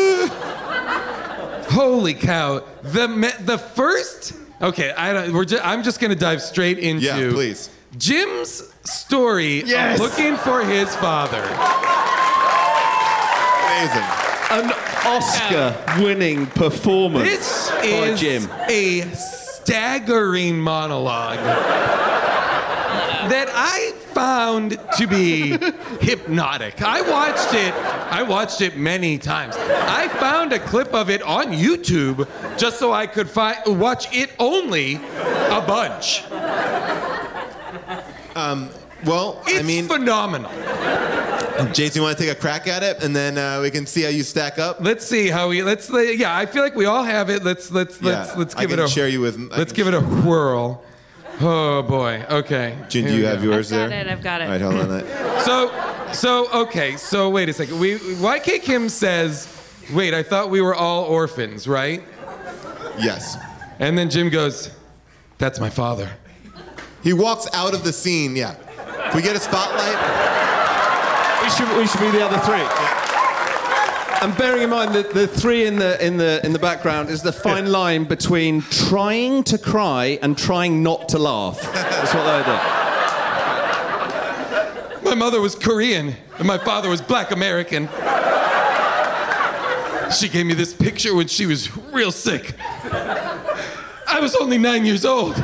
Holy cow! The first. Okay, I'm just gonna dive straight into please. Jim's story of looking for his father. Amazing. An Oscar-winning performance This by is Jim. a staggering monologue that I found to be hypnotic. I watched it many times. I found a clip of it on YouTube just so I could watch it only a bunch. It's phenomenal. Jason, you want to take a crack at it, and then we can see how you stack up? Let's see how I feel like we all have it. Let's give it a share you with. Let's give it a whirl. Oh boy. Okay. Jen, do you have yours there? I've got it. All right, hold on. So wait a second. YK Kim says, "Wait, I thought we were all orphans, right?" Yes. And then Jim goes, "That's my father." He walks out of the scene. Yeah. Can we get a spotlight? We should be the other three. And bearing in mind that the three in the background is the fine line between trying to cry and trying not to laugh. That's what they do. My mother was Korean, and my father was Black American. She gave me this picture when she was real sick. I was only 9 years old.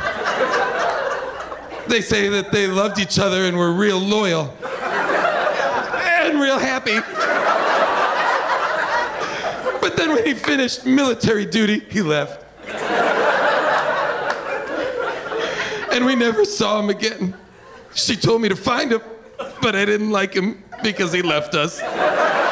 They say that they loved each other and were real loyal. And real happy. But then when he finished military duty, he left. And we never saw him again. She told me to find him, but I didn't like him because he left us. But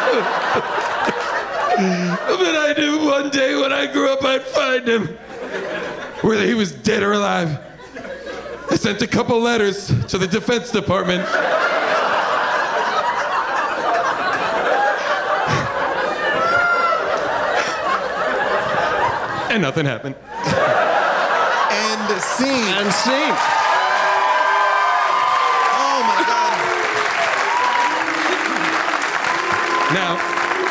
I knew one day when I grew up I'd find him, whether he was dead or alive. I sent a couple letters to the Defense Department. And nothing happened. And scene. And scene. Oh my God. Now,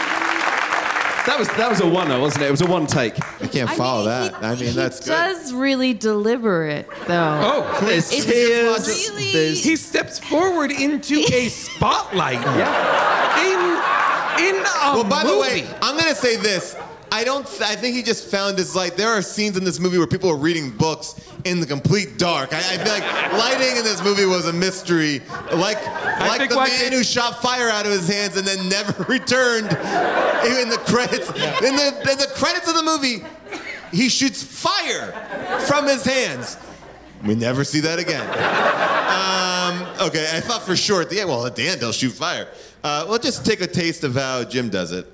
that was a one-er, wasn't it? It was a one take. I can't follow that. I mean, that's good. He does really deliver it, though. oh, There's It's tears. really- There's he steps forward into a spotlight. In a Well, by the movie. way, I'm gonna say this. I think he just found his light. There are scenes in this movie where people are reading books in the complete dark. I feel like lighting in this movie was a mystery. Like think the why man it- who shot fire out of his hands and then never returned in the credits. In the credits of the movie, he shoots fire from his hands. We never see that again. Okay, I thought for sure at the end they'll shoot fire. We'll just take a taste of how Jim does it.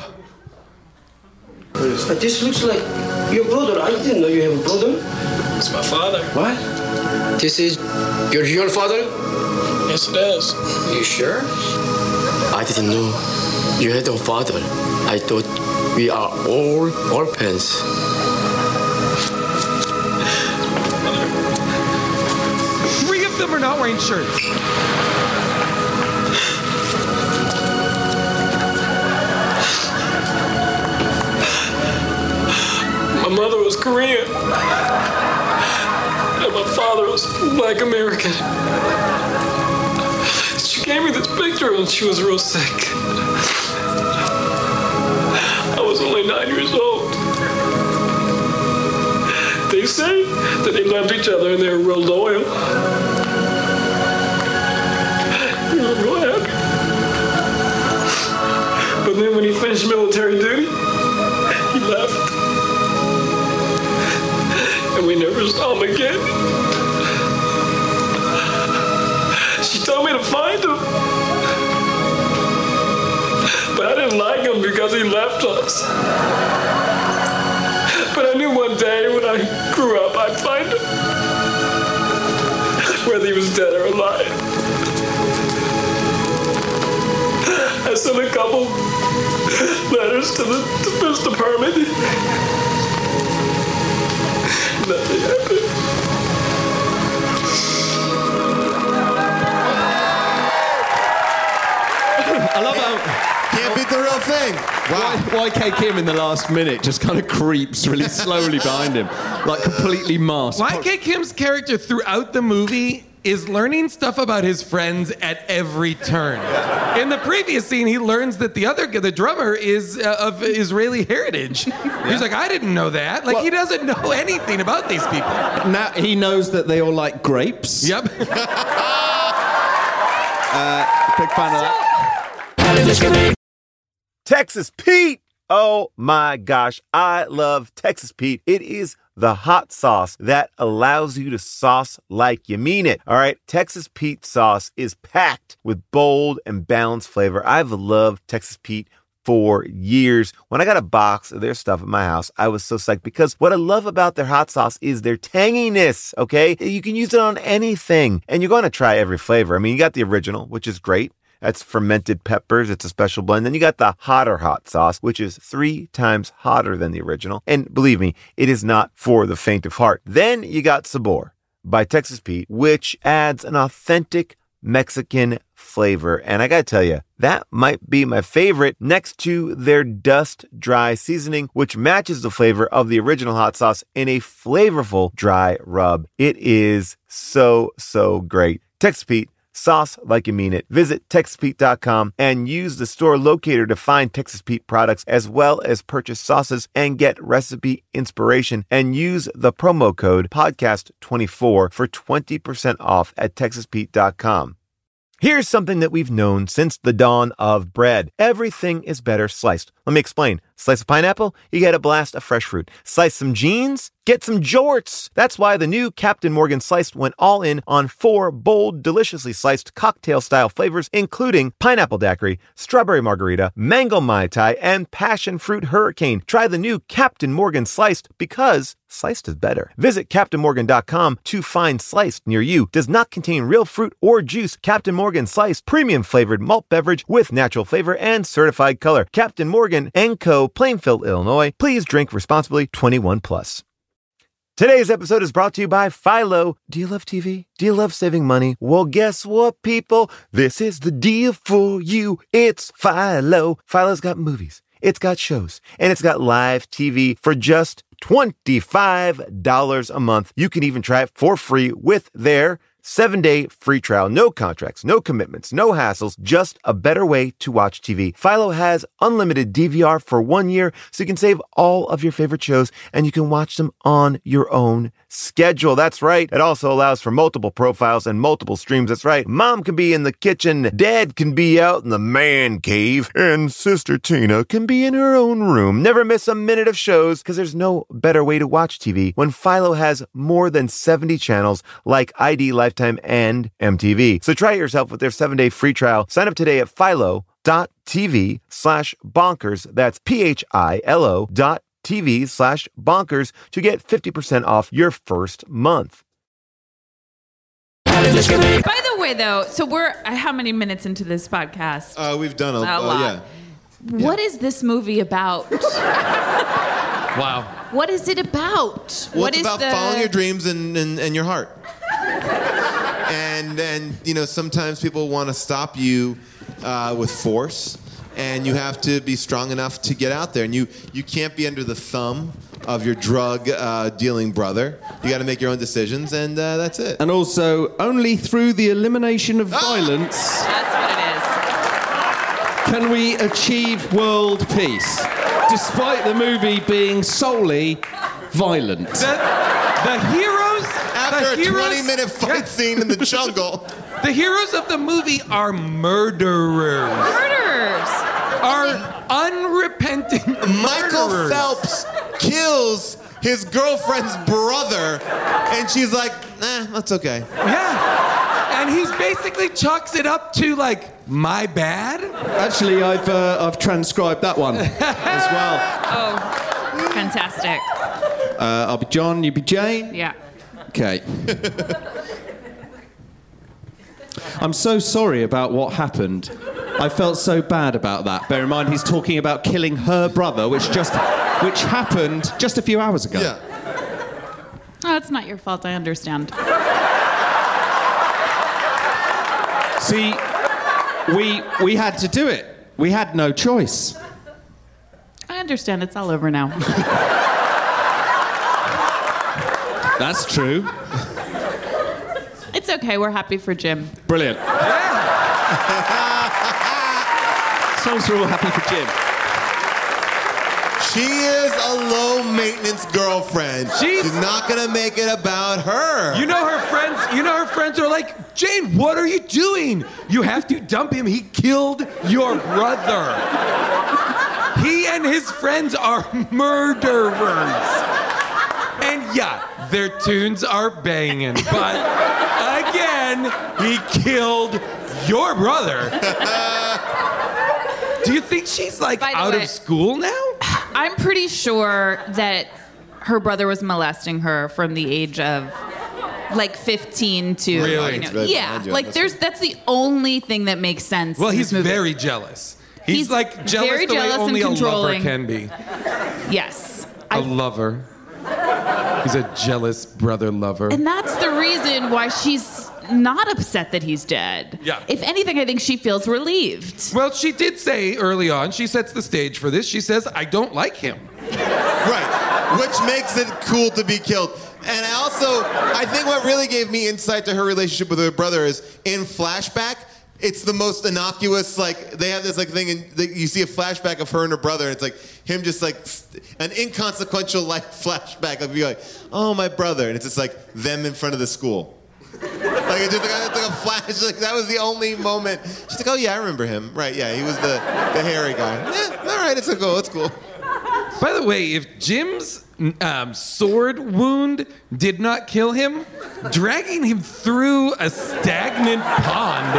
But this looks like your brother. I didn't know you have a brother. It's my father. What? This is your real father? Yes, it is. Are you sure? I didn't know you had a father. I thought we are all orphans. Three of them are not wearing shirts. My mother was Korean. And my father was Black American. She gave me this picture when she was real sick. I was only 9 years old. They say that they loved each other and they were real loyal. We were real happy. But then when he finished military duty, he left. And we never saw him again. She told me to find him. But I didn't like him because he left us. But I knew one day when I grew up I'd find him. Whether he was dead or alive. I sent a couple letters to the Defense Department. Nothing happened. I love how Can't beat the real thing. Wow. YK Kim in the last minute just kind of creeps really slowly behind him, like completely masked. YK Kim's character throughout the movie is learning stuff about his friends at every turn. In the previous scene, he learns that the drummer is of Israeli heritage. He's like, I didn't know that. Like, he doesn't know anything about these people. Now he knows that they all like grapes. Yep. Big fan of that. Texas Pete. Oh my gosh, I love Texas Pete. It is the hot sauce that allows you to sauce like you mean it. All right, Texas Pete sauce is packed with bold and balanced flavor. I've loved Texas Pete for years. When I got a box of their stuff at my house, I was so psyched because what I love about their hot sauce is their tanginess, okay? You can use it on anything, and you're going to try every flavor. I mean, you got the original, which is great. That's fermented peppers. It's a special blend. Then you got the hotter hot sauce, which is 3 times hotter than the original. And believe me, it is not for the faint of heart. Then you got Sabor by Texas Pete, which adds an authentic Mexican flavor. And I gotta tell you, that might be my favorite next to their dust dry seasoning, which matches the flavor of the original hot sauce in a flavorful dry rub. It is so, so great. Texas Pete, Sauce like you mean it. Visit TexasPete.com and use the store locator to find Texas Pete products as well as purchase sauces and get recipe inspiration. And use the promo code podcast24 for 20% off at TexasPete.com. Here's something that we've known since the dawn of bread. Everything is better sliced. Let me explain. Slice of pineapple, you get a blast of fresh fruit. Slice some jeans, get some jorts. That's why the new Captain Morgan Sliced went all in on 4 bold, deliciously sliced cocktail-style flavors, including pineapple daiquiri, strawberry margarita, mango mai tai, and passion fruit hurricane. Try the new Captain Morgan Sliced because sliced is better. Visit CaptainMorgan.com to find Sliced near you. Does not contain real fruit or juice. Captain Morgan Sliced, premium flavored malt beverage with natural flavor and certified color. Captain Morgan & Co., Plainfield, Illinois. Please drink responsibly. 21 plus. Today's episode is brought to you by Philo. Do you love TV? Do you love saving money? Well, guess what, people? This is the deal for you. It's Philo. Philo's got movies, it's got shows, and it's got live TV for just $25 a month. You can even try it for free with their 7-day free trial. No contracts, no commitments, no hassles, just a better way to watch TV. Philo has unlimited DVR for 1 year, so you can save all of your favorite shows and you can watch them on your own schedule. That's right. It also allows for multiple profiles and multiple streams. That's right. Mom can be in the kitchen, Dad can be out in the man cave, and Sister Tina can be in her own room. Never miss a minute of shows because there's no better way to watch TV when Philo has more than 70 channels like ID, Lifetime, and MTV. So try it yourself with their 7-day free trial. Sign up today at philo.tv/bonkers. That's philo.tv/bonkers to get 50% off your first month. By the way, though, so we're how many minutes into this podcast? We've done a lot. Yeah. What is this movie about? Wow. What is it about? Well, what it's is about following your dreams and your heart. And you know, sometimes people want to stop you with force, and you have to be strong enough to get out there. And you can't be under the thumb of your drug dealing brother. You got to make your own decisions, and that's it. And also, only through the elimination of violence That's what it is. can we achieve world peace, despite the movie being solely violent. The heroes... After a 20-minute fight scene in the jungle. The heroes of the movie are murderers. Murderers. Are unrepentant Michael murderers. Phelps kills his girlfriend's brother, and she's like, nah, that's okay. Yeah. And he's basically chalks it up to, like, my bad? Actually, I've transcribed that one as well. Oh, fantastic. I'll be John, you be Jane. Yeah. Okay. I'm so sorry about what happened. I felt so bad about that. Bear in mind, he's talking about killing her brother, which happened just a few hours ago. Yeah. Oh, it's not your fault. I understand. See, we had to do it. We had no choice. I understand. It's all over now. That's true. It's okay. We're happy for Jim. Brilliant. As long as we're all happy for Jim. She is a low-maintenance girlfriend. She's not gonna make it about her. You know her friends are like, Jane, what are you doing? You have to dump him. He killed your brother. He and his friends are murderers. And yeah, their tunes are banging, but again, he killed your brother. Do you think she's like out of school now? I'm pretty sure that her brother was molesting her from the age of like 15 to Really? yeah, like that's the only thing that makes sense. Well, in he's this movie. very jealous. He's like jealous very the way jealous only and a lover controlling. can be. Yes. A lover. He's a jealous brother lover. And that's the reason why she's not upset that he's dead. Yeah. If anything, I think she feels relieved. Well, she did say early on, she sets the stage for this. She says, I don't like him. Right, which makes it cool to be killed. And I think what really gave me insight to her relationship with her brother is in flashback, it's the most innocuous, like, they have this, like, thing, and you see a flashback of her and her brother, and it's, like, him just, like, an inconsequential, like, flashback of you, like, oh, my brother, and it's just, like, them in front of the school. Like, it's just like a flash, like, that was the only moment. She's like, oh, yeah, I remember him. Right, yeah, he was the hairy guy. Yeah, all right, it's cool. By the way, if Jim's sword wound did not kill him, dragging him through a stagnant pond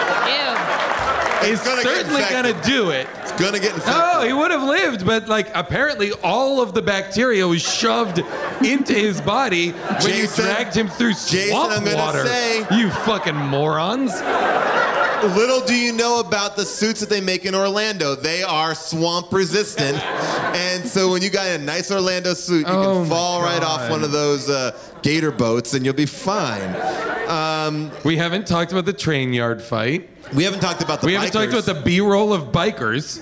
is certainly gonna do it. It's gonna get infected. Oh, he would have lived, but like apparently all of the bacteria was shoved into his body when you dragged him through swamp water. You fucking morons. Little do you know about the suits that they make in Orlando. They are swamp resistant. And so when you got a nice Orlando suit, you can fall right off one of those gator boats and you'll be fine. We haven't talked about the train yard fight. We haven't talked about the bikers. We haven't talked about the B-roll of bikers.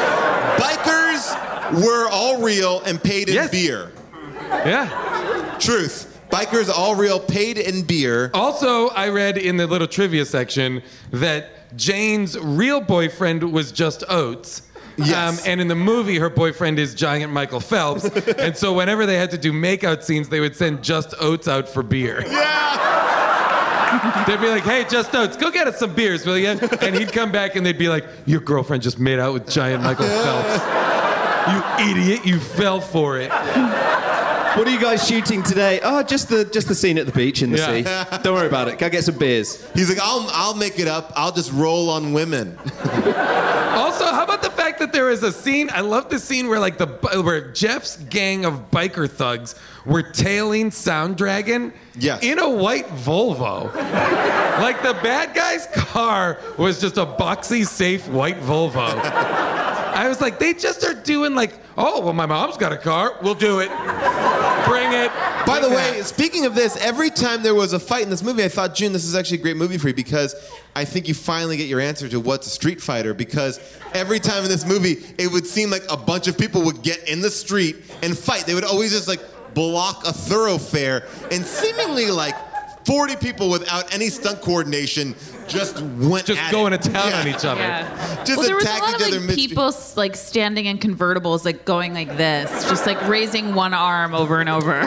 Bikers were all real and paid in beer. Yeah. Truth. Bikers all real, paid in beer. Also, I read in the little trivia section that Jane's real boyfriend was Just Oates. Yes. And in the movie, her boyfriend is Giant Michael Phelps. And so whenever they had to do makeout scenes, they would send Just Oates out for beer. Yeah! They'd be like, hey, Just Oates, go get us some beers, will you? And he'd come back and they'd be like, your girlfriend just made out with Giant Michael Phelps. You idiot, you fell for it. What are you guys shooting today? Oh, just the scene at the beach in the sea. Don't worry about it. Go get some beers. He's like, I'll make it up. I'll just roll on women. Also, how about the fact that there is a scene? I love the scene where where Jeff's gang of biker thugs were tailing Sound Dragon in a white Volvo. Like the bad guy's car was just a boxy, safe white Volvo. I was like, they just are doing like, oh, well, my mom's got a car. We'll do it. Bring it. By the way, speaking of this, every time there was a fight in this movie, I thought, June, this is actually a great movie for you because I think you finally get your answer to what's a street fighter because every time in this movie, it would seem like a bunch of people would get in the street and fight. They would always just like block a thoroughfare and seemingly like 40 people without any stunt coordination just went at going it. to town on each other. Yeah. Just there was a attack lot each of other like people like standing in convertibles, like going like this, just like raising one arm over and over.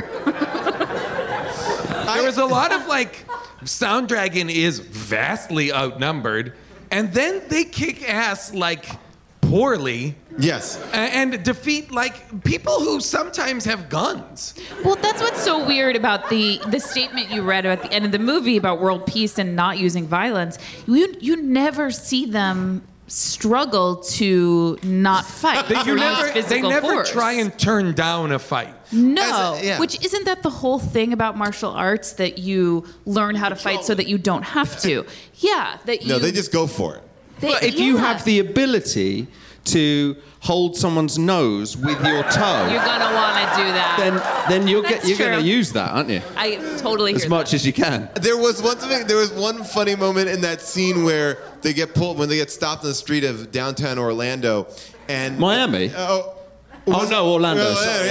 There was a lot of like, Sound Dragon is vastly outnumbered, and then they kick ass like poorly. Yes. And defeat like people who sometimes have guns. Well, that's what's so weird about the statement you read at the end of the movie about world peace and not using violence. You never see them struggle to not fight. They never try and turn down a fight. No, which isn't that the whole thing about martial arts, that you learn how to fight so that you don't have to? Yeah, No, they just go for it. But if you have the ability to hold someone's nose with your toe, you're gonna want to do that. Then you're gonna use that, aren't you? I totally as much as you can. There was one funny moment in that scene where they get pulled when they get stopped in the street of downtown Orlando, and Miami. Orlando. Sorry.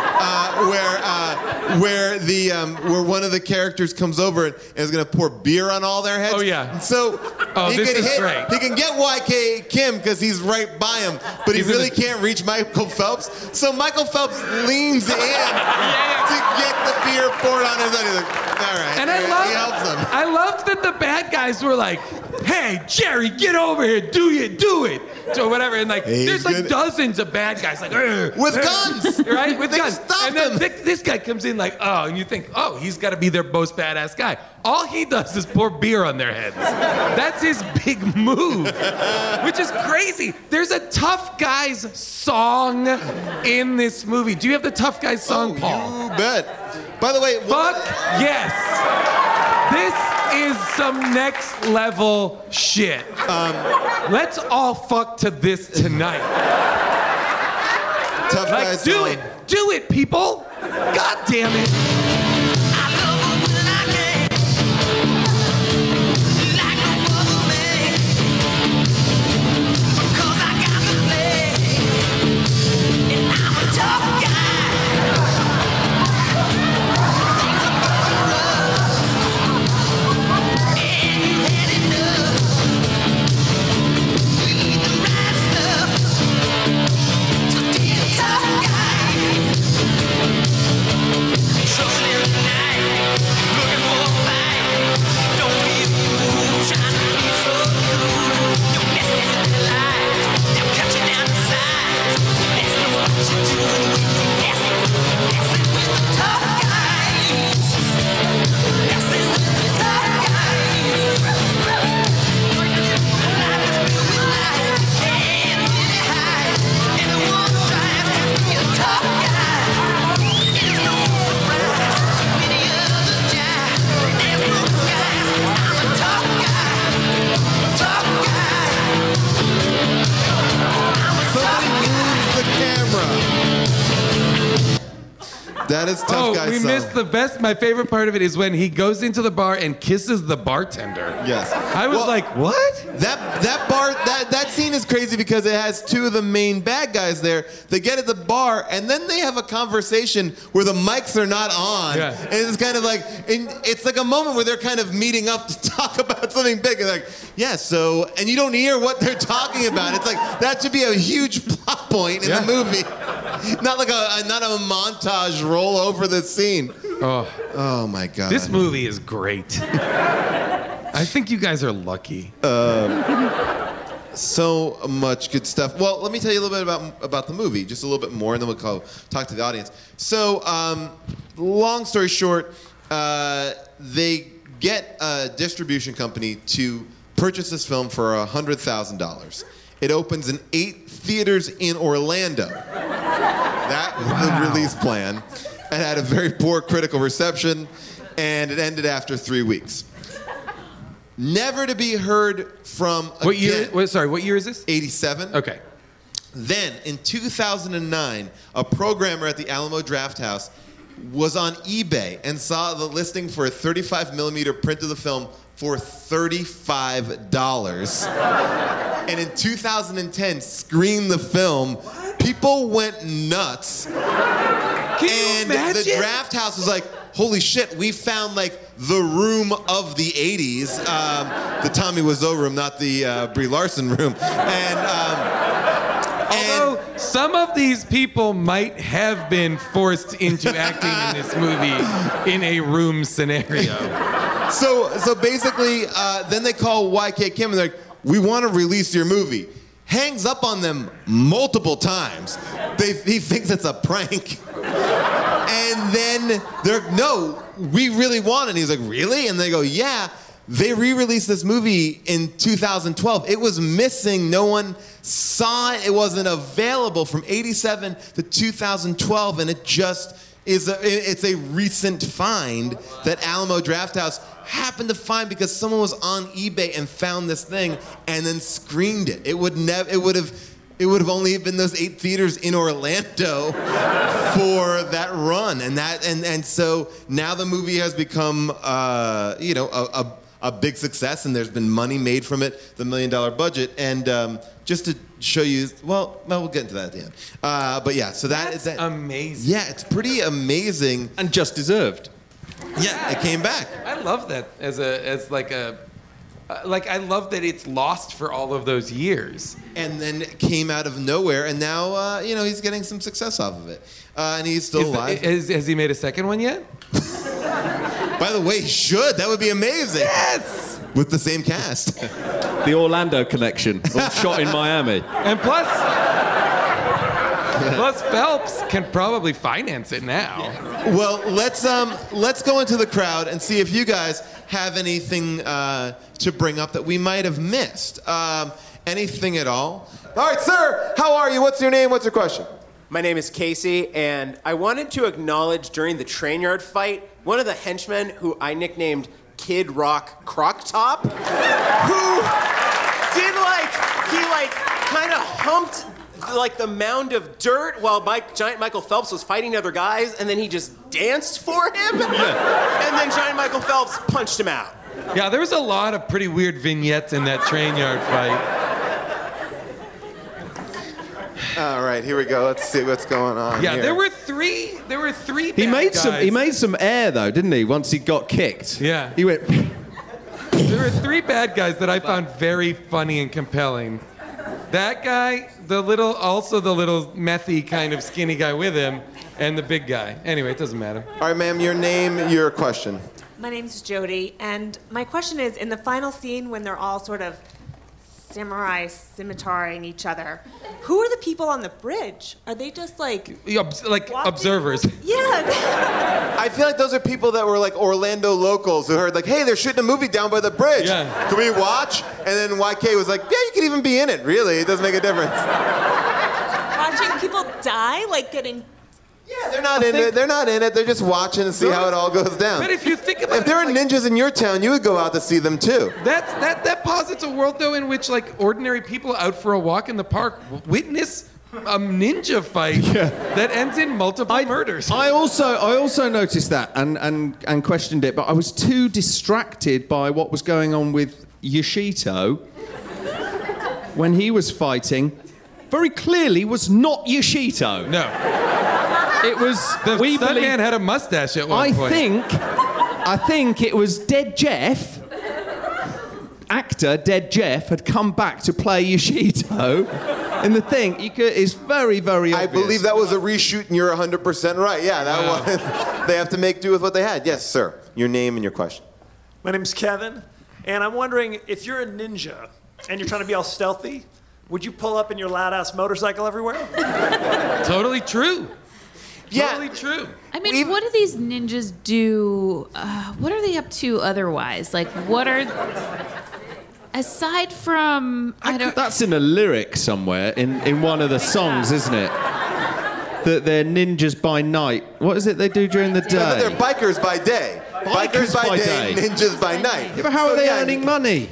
Where one of the characters comes over and is going to pour beer on all their heads. Oh yeah. And so this is great. He can get YK Kim because he's right by him, but he really can't reach Michael Phelps. So Michael Phelps leans in to get the beer poured on his head. He's like, all right. And he helps him. I loved that the bad guys were like, hey, Jerry, get over here, do it. So whatever, and like, there's like dozens of bad guys, like, with guns, right? With guns. Stop and then this guy comes in like, oh, and you think, oh, he's got to be their most badass guy. All he does is pour beer on their heads. That's his big move, which is crazy. There's a Tough Guys song in this movie. Do you have the Tough Guys song, Paul? You bet. By the way, fuck yes. This is some next level shit. Let's all fuck to this tonight. Tough Guys song. Do it, people. God damn it. That is Tough Guy we song. missed the best. My favorite part of it is when he goes into the bar and kisses the bartender. Yes. I was like, what? That scene is crazy because it has two of the main bad guys there. They get at the bar and then they have a conversation where the mics are not on. Yeah. And it's kind of like, it's like a moment where they're kind of meeting up to talk about something big. And like, yeah, so, and you don't hear what they're talking about. It's like, that should be a huge plot point in the movie. Not like not a montage roll over the scene. Oh my God. This movie is great. I think you guys are lucky. So much good stuff. Well, let me tell you a little bit about the movie, just a little bit more, and then we'll talk to the audience. So, long story short, they get a distribution company to purchase this film for $100,000. It opens in 8 theaters in Orlando. That was the release plan. It had a very poor critical reception, and it ended after 3 weeks. Never to be heard from again. What year? What year is this? 87. Okay. Then, in 2009, a programmer at the Alamo Drafthouse was on eBay and saw the listing for a 35mm print of the film for $35. And in 2010, screened the film. People went nuts. Can you imagine? The Drafthouse was like, holy shit, we found like the room of the 80s. The Tommy Wiseau room, not the Brie Larson room. Although some of these people might have been forced into acting in this movie in a room scenario. So basically, then they call YK Kim and they're like, we want to release your movie. Hangs up on them multiple times. He thinks it's a prank. And then they're like, no, we really want it. And he's like, really? And they go, yeah. They re-released this movie in 2012. It was missing. No one saw it. It wasn't available from 87 to 2012. And it just is it's a recent find that Alamo Drafthouse happened to find because someone was on eBay and found this thing and then screened it. It would have only been those 8 theaters in Orlando for that run, and so now the movie has become a big success, and there's been money made from it, the $1 million budget, and just to show you, well, we'll get into that at the end. But yeah, so that's amazing. Yeah, it's pretty amazing and just deserved. Yeah, it came back. I love that I love that it's lost for all of those years. And then it came out of nowhere, and now, he's getting some success off of it. And he's still alive. Has he made a second one yet? By the way, he should. That would be amazing. Yes! With the same cast. The Orlando connection, all shot in Miami. And plus Phelps can probably finance it now. Well, let's go into the crowd and see if you guys have anything to bring up that we might have missed. Anything at all? All right, sir. How are you? What's your name? What's your question? My name is Casey, and I wanted to acknowledge during the train yard fight, one of the henchmen who I nicknamed Kid Rock Croc Top, who did he kind of humped like the mound of dirt while Giant Michael Phelps was fighting other guys, and then he just danced for him, and then Giant Michael Phelps punched him out. Yeah, there was a lot of pretty weird vignettes in that train yard fight. All right, here we go. Let's see what's going on. Yeah, here. there were three. He made guys. He made some air though, didn't he? Once he got kicked. Yeah. He went. There were 3 bad guys that I found very funny and compelling. That guy, the little methy kind of skinny guy with him, and the big guy. Anyway, it doesn't matter. All right, ma'am, your name, your question. My name's Jody, and my question is, in the final scene when they're all sort of scimitaaring each other, who are the people on the bridge? Are they just like observers? Yeah. I feel like those are people that were like Orlando locals who heard like, hey, they're shooting a movie down by the bridge. Yeah. Can we watch? And then YK was like, yeah, you could even be in it. Really, it doesn't make a difference. Watching people die, like getting. Yeah, they're not in it. They're not in it. They're just watching and see how it all goes down. But if you think about if there are ninjas in your town, you would go out to see them too. That posits a world though in which like ordinary people out for a walk in the park witness a ninja fight that ends in multiple murders. I also noticed that and questioned it, but I was too distracted by what was going on with Yoshito when he was fighting. Very clearly was not Yoshito. No. It was... The stuntman had a mustache at one point. I think it was Dead Jeff. Actor Dead Jeff had come back to play Yoshito in the thing. It's very, very obvious. I believe that was a reshoot, and you're 100% right. Yeah, that was. They have to make do with what they had. Yes, sir. Your name and your question. My name's Kevin, and I'm wondering if you're a ninja and you're trying to be all stealthy, would you pull up in your loud-ass motorcycle everywhere? Totally true. Yeah. Totally true. I mean, what do these ninjas do? What are they up to otherwise? Like, what are... Aside from... That's in a lyric somewhere in one of the songs, isn't it? That they're ninjas by night. What is it they do during the day? Yeah, they're bikers by day. Bikers by day, ninjas by night. Yeah, but how are they earning money?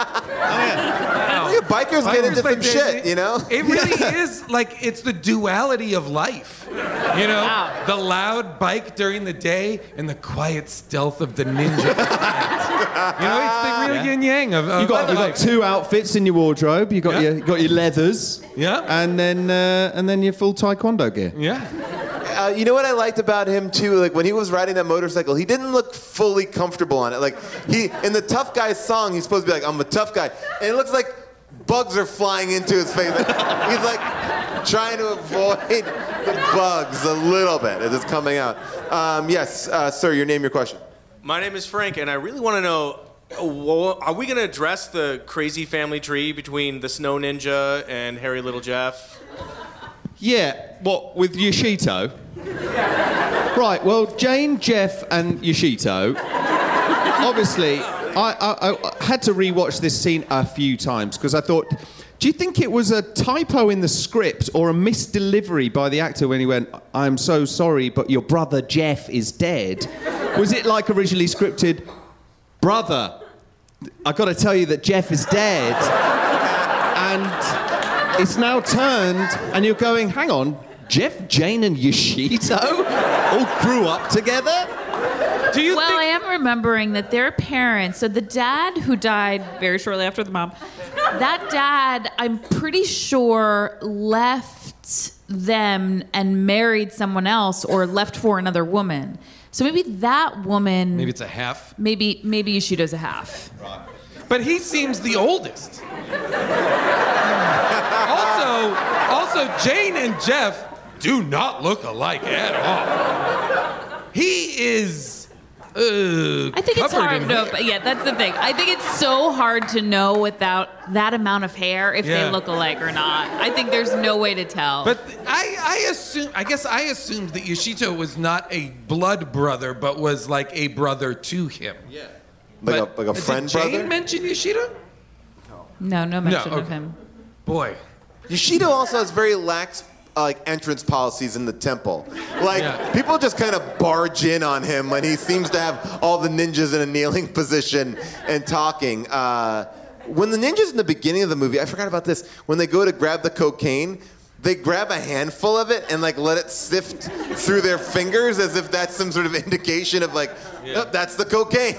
Bikers get into some shit, you know? It really is like it's the duality of life. You know? Wow. The loud bike during the day and the quiet stealth of the ninja at night. You know, it's the real yin yang of You've got two outfits in your wardrobe. You've got your leathers. Yeah. And then your full taekwondo gear. Yeah. You know what I liked about him too? Like when he was riding that motorcycle, he didn't look fully comfortable on it. Like in the Tough Guy song, he's supposed to be like, "I'm a tough guy," and it looks like bugs are flying into his face. He's like trying to avoid the bugs a little bit as it's coming out. Yes, sir. Your name, your question. My name is Frank, and I really want to know. Are we going to address the crazy family tree between the Snow Ninja and Hairy Little Jeff? Yeah, what, with Yoshito? Right, well, Jane, Jeff, and Yoshito, obviously, I had to rewatch this scene a few times because I thought, do you think it was a typo in the script or a misdelivery by the actor when he went, "I'm so sorry, but your brother Jeff is dead"? Was it like originally scripted, "Brother, I got to tell you that Jeff is dead," and it's now turned, and you're going, hang on, Jeff, Jane, and Yoshito all grew up together? I am remembering that their parents, so the dad who died very shortly after the mom, that dad, I'm pretty sure, left them and married someone else or left for another woman. So maybe that woman... Maybe it's a half. Maybe Yoshito's a half. Right. But he seems the oldest. Also, Jane and Jeff do not look alike at all. He is... I think it's hard. No, but yeah, that's the thing. I think it's so hard to know without that amount of hair if they look alike or not. I think there's no way to tell. But I guess I assumed that Yoshito was not a blood brother, but was like a brother to him. Yeah. Like a friend brother? Did Jane mention Yoshito? No mention of him. Boy. Yoshito also has very lax entrance policies in the temple. People just kind of barge in on him when he seems to have all the ninjas in a kneeling position and talking. When the ninjas in the beginning of the movie, I forgot about this, when they go to grab the cocaine, they grab a handful of it and let it sift through their fingers as if that's some sort of indication of oh, that's the cocaine.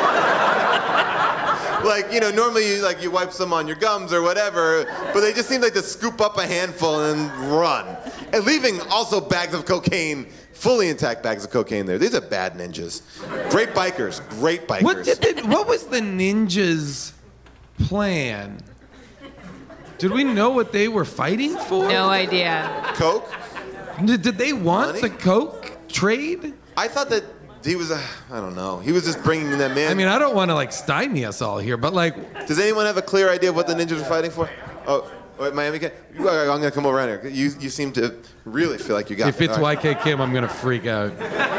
Normally you wipe some on your gums or whatever, but they just seem like to scoop up a handful and run. And leaving also bags of cocaine, fully intact bags of cocaine there. These are bad ninjas. Great bikers. What was the ninjas' plan? Did we know what they were fighting for? No idea. Coke? Did they want the coke trade? I thought that he was, I don't know. He was just bringing them in. I mean, I don't want to stymie us all here, but Does anyone have a clear idea of what the ninjas were fighting for? Oh, wait, Miami Kid? I'm going to come over around here. You seem to really feel like you got If it's YK Kim, I'm going to freak out.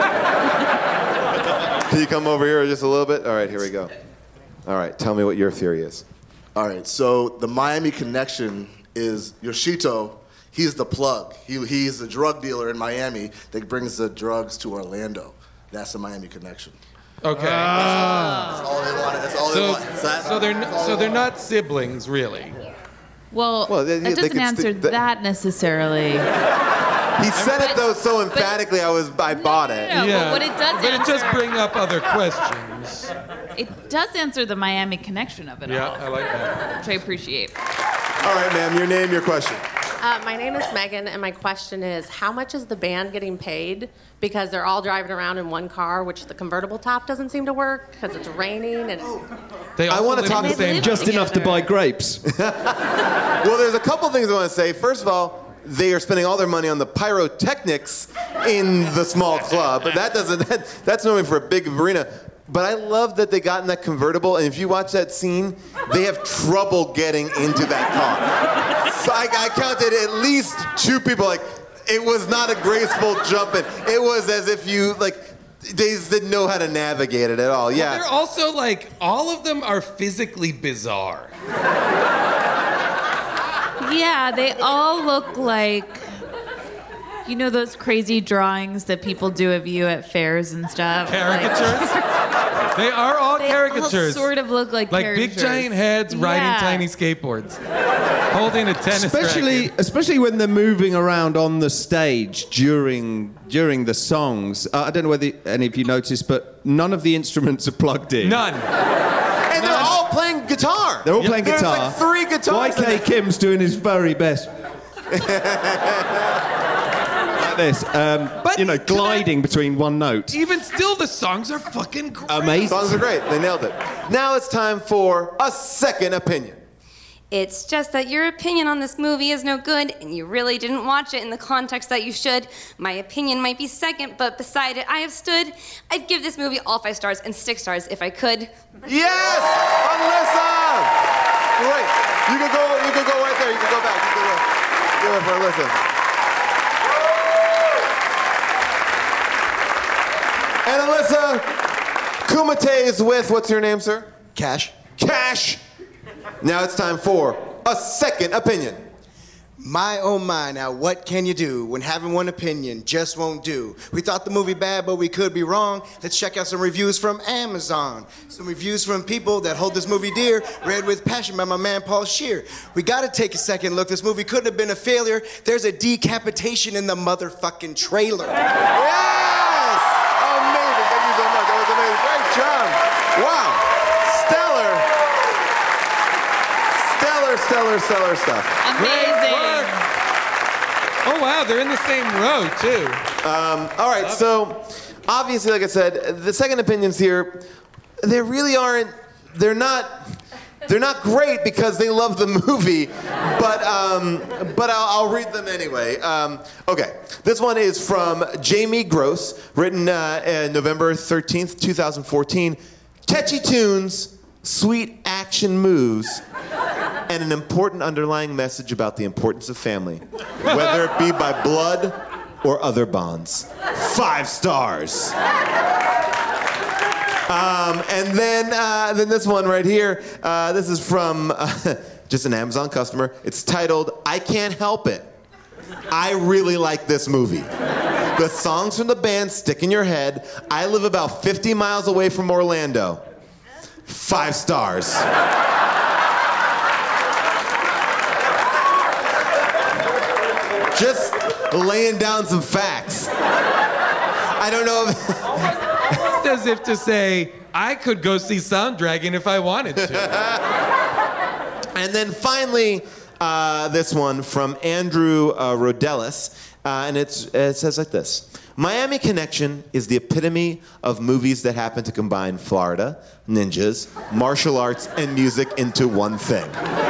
Can you come over here just a little bit? All right, here we go. All right, tell me what your theory is. All right, so the Miami connection is Yoshito. He's the plug. He's the drug dealer in Miami that brings the drugs to Orlando. That's the Miami connection. Okay. That's all they want. That's all they want. So they're not siblings, really. Well, they that doesn't could answer that necessarily. He said it though so emphatically. I bought it. No, but what it does But it answer, just bring up other questions. it does answer the Miami connection of it all. Yeah, I like that. Which I appreciate. All right, ma'am. Your name, your question. My name is Megan, and my question is, how much is the band getting paid? Because they're all driving around in one car, which the convertible top doesn't seem to work because it's raining. And I want to talk just enough to buy grapes. Well, there's a couple things I want to say. First of all, they are spending all their money on the pyrotechnics in the small club. But that's normally for a big arena. But I love that they got in that convertible, and if you watch that scene, they have trouble getting into that car. So I counted at least 2 people. Like, it was not a graceful jump in. It was as if you they just didn't know how to navigate it at all. Yeah. Well, they're also all of them are physically bizarre. Yeah, they all look like, you know, those crazy drawings that people do of you at fairs and stuff. Caricatures? They are all caricatures. All sort of look like caricatures. Big giant heads riding tiny skateboards, holding a tennis racket. Especially when they're moving around on the stage during the songs. I don't know whether any of you noticed, but none of the instruments are plugged in. None. And they're all playing guitar. They're all playing There's guitar. like 3 guitars. YK Kim's doing his very best. Like this, gliding between one note. Even still, the songs are fucking great. Amazing. Songs are great. They nailed it. Now it's time for a second opinion. It's just that your opinion on this movie is no good, and you really didn't watch it in the context that you should. My opinion might be second, but beside it, I have stood. I'd give this movie all 5 stars and 6 stars if I could. Yes, Alyssa. Great. You can go right there. You can go back. You can go for Alyssa. And Alyssa, Kumite is with, what's your name, sir? Cash. Cash. Now it's time for a second opinion. My oh my, now what can you do when having one opinion just won't do? We thought the movie bad, but we could be wrong. Let's check out some reviews from Amazon. Some reviews from people that hold this movie dear, read with passion by my man Paul Scheer. We gotta take a second look. This movie couldn't have been a failure. There's a decapitation in the motherfucking trailer. Yes! Amazing. Thank you so much. That was amazing. Great job. Wow. Stellar stuff. Amazing. Oh, wow, they're in the same row, too. All right, so obviously, like I said, the second opinions here, they really aren't, they're not great because they love the movie, but I'll read them anyway. Okay, this one is from Jamie Gross, written November 13th, 2014. Catchy tunes, sweet action moves, and an important underlying message about the importance of family, whether it be by blood or other bonds. 5 stars. And then this one right here, this is from just an Amazon customer. It's titled, I Can't Help It. I really like this movie. The songs from the band stick in your head. I live about 50 miles away from Orlando. 5 stars. Just laying down some facts. I don't know if... Almost as if to say, I could go see Sound Dragon if I wanted to. And then finally, this one from Andrew Rodellis, and it says like this. Miami Connection is the epitome of movies that happen to combine Florida, ninjas, martial arts, and music into one thing.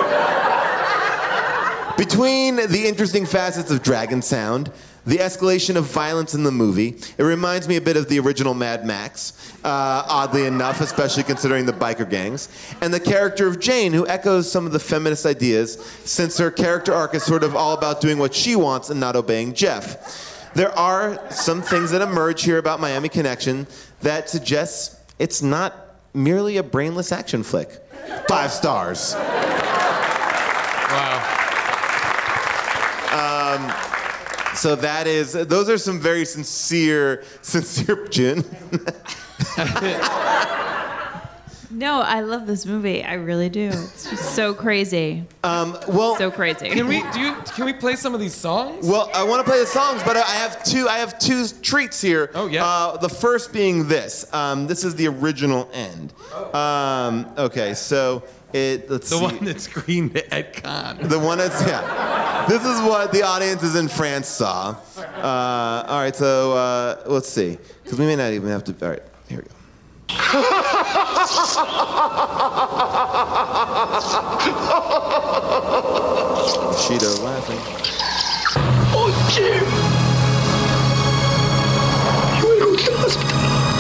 Between the interesting facets of Dragon Sound, the escalation of violence in the movie, it reminds me a bit of the original Mad Max, oddly enough, especially considering the biker gangs, and the character of Jane, who echoes some of the feminist ideas, since her character arc is sort of all about doing what she wants and not obeying Jeff. There are some things that emerge here about Miami Connection that suggests it's not merely a brainless action flick. 5 stars. Wow. So those are some very sincere, June. No, I love this movie. I really do. It's just so crazy. So crazy. Can we play some of these songs? Well, I want to play the songs, but I have two treats here. Oh yeah. The first being this. This is the original end. Okay, so let's see. The one that screened at Cannes. The one that's This is what the audiences in France saw. All right, so let's see, because we may not even have to. All right, here we go. Cheeto laughing. Oh, Jim! You were in the hospital.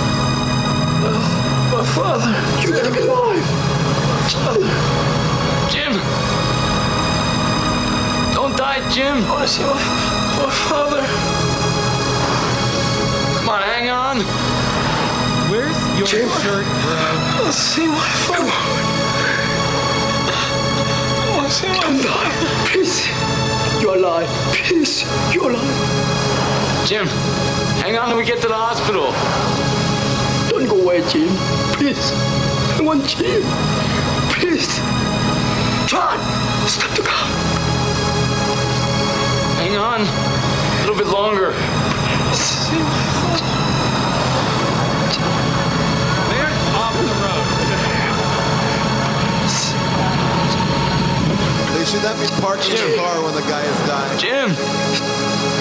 My father, you gotta be alive. Father. Jim! Don't die, Jim! I wanna see my father. Come on, hang on. Where's your Jim, shirt, bro? I wanna see my father. I wanna see my father. Please, you're alive. Please, you're alive. Jim, hang on till we get to the hospital. Don't go away, Jim. Please. I want Jim. Please. John, stop the car. Hang on. A little bit longer. See my father. They're off the road. They should not be parked in the car when the guy is dying. Jim!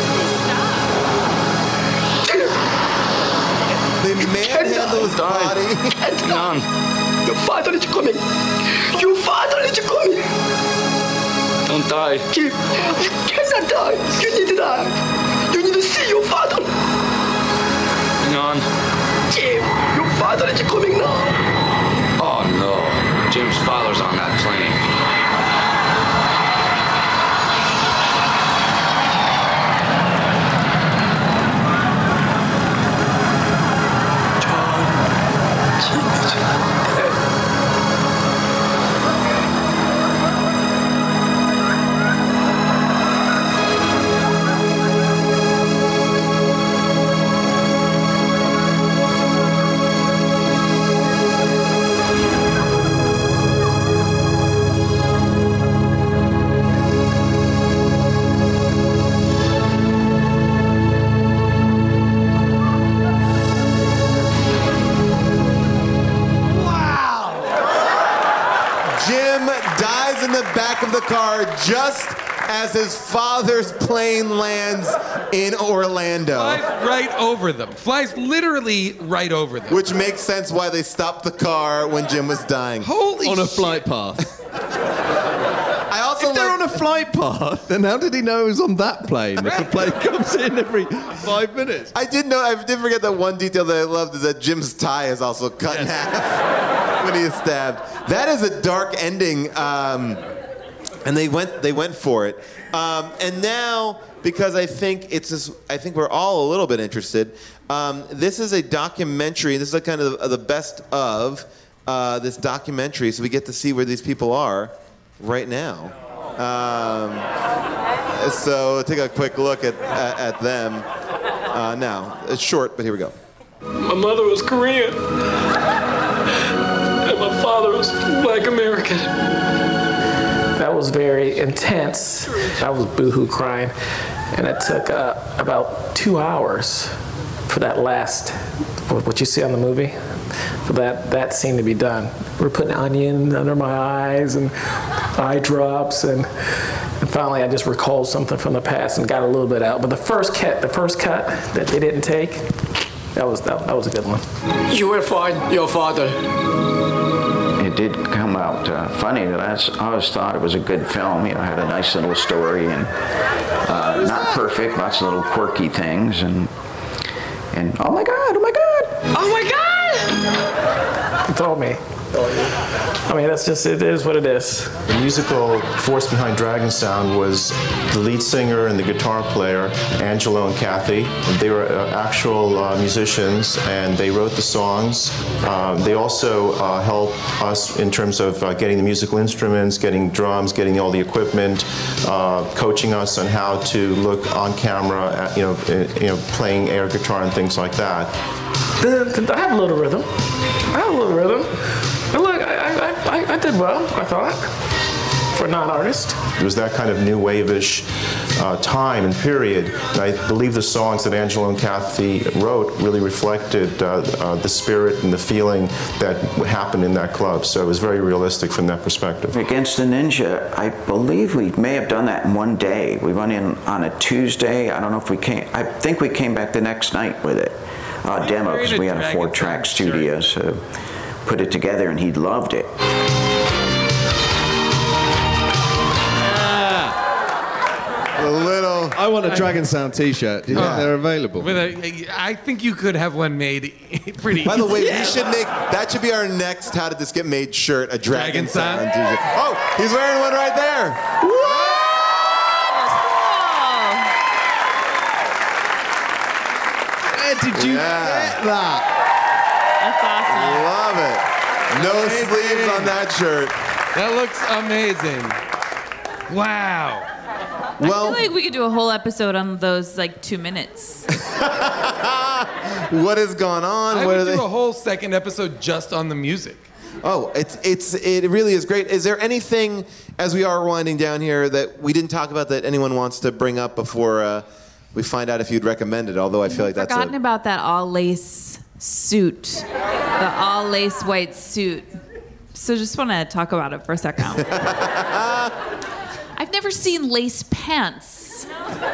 They manhandle his body. Hang on. Your father is coming. Your father is coming. Don't die. Jim, you cannot die. You need to die. You need to see your father. Hang on. Jim, your father is coming now. Oh no. Jim's father's on that plane. Of the car just as his father's plane lands in Orlando. Flies right over them. Flies literally right over them. Which makes sense why they stopped the car when Jim was dying. Holy On a shit. flight path. I also If they're on a flight path, then how did he know it was on that plane? If the plane comes in every 5 minutes. I did forget that one detail that I loved is that Jim's tie is also cut in half when he is stabbed. That is a dark ending. And they went for it. And now, because I think we're all a little bit interested. This is a documentary. This is kind of the best of this documentary, so we get to see where these people are right now. So take a quick look at them now. It's short, but here we go. My mother was Korean. And my father was Black American. That was very intense. I was boohoo crying. And it took about 2 hours for that last, what you see on the movie, for that scene to be done. We're putting onion under my eyes and eye drops, and finally I just recalled something from the past and got a little bit out. But the first cut that they didn't take, that was a good one. You will find your father. It did come out funny, but I always thought it was a good film. You know, had a nice little story and not perfect, lots of little quirky things, and oh my God, Oh my God! He told me. I mean, it is what it is. The musical force behind Dragon Sound was the lead singer and the guitar player, Angelo and Kathy. They were actual musicians, and they wrote the songs. They also helped us in terms of getting the musical instruments, getting drums, getting all the equipment, coaching us on how to look on camera, at, playing air guitar and things like that. I have a little rhythm. But look, I did well, I thought, for a non-artist. It was that kind of new wave-ish time and period. And I believe the songs that Angelo and Kathy wrote really reflected the spirit and the feeling that happened in that club. So it was very realistic from that perspective. Against the Ninja, I believe we may have done that in one day. We went in on a Tuesday. I don't know if we came. I think we came back the next night with it. Demo, because we had a 4-track studio, so put it together, and he loved it. I want a Dragon Sound T-shirt. Do you think they're available? I think you could have one made pretty. By the way, easily. we should make that should be our next "How Did This Get Made" shirt. A Dragon Sound? Sound T-shirt. Oh, he's wearing one right there. Where did you get that? That's awesome. Love it. No sleeves on that shirt. That looks amazing. Wow. I feel like we could do a whole episode on those 2 minutes. What has gone on? I What would are do they? a whole second episode just on the music. Oh, it really is great. Is there anything, as we are winding down here, that we didn't talk about that anyone wants to bring up before we find out if you'd recommend it? Although I feel like that's Forgotten about that all lace suit, the all lace white suit. So just want to talk about it for a second. I've never seen lace pants.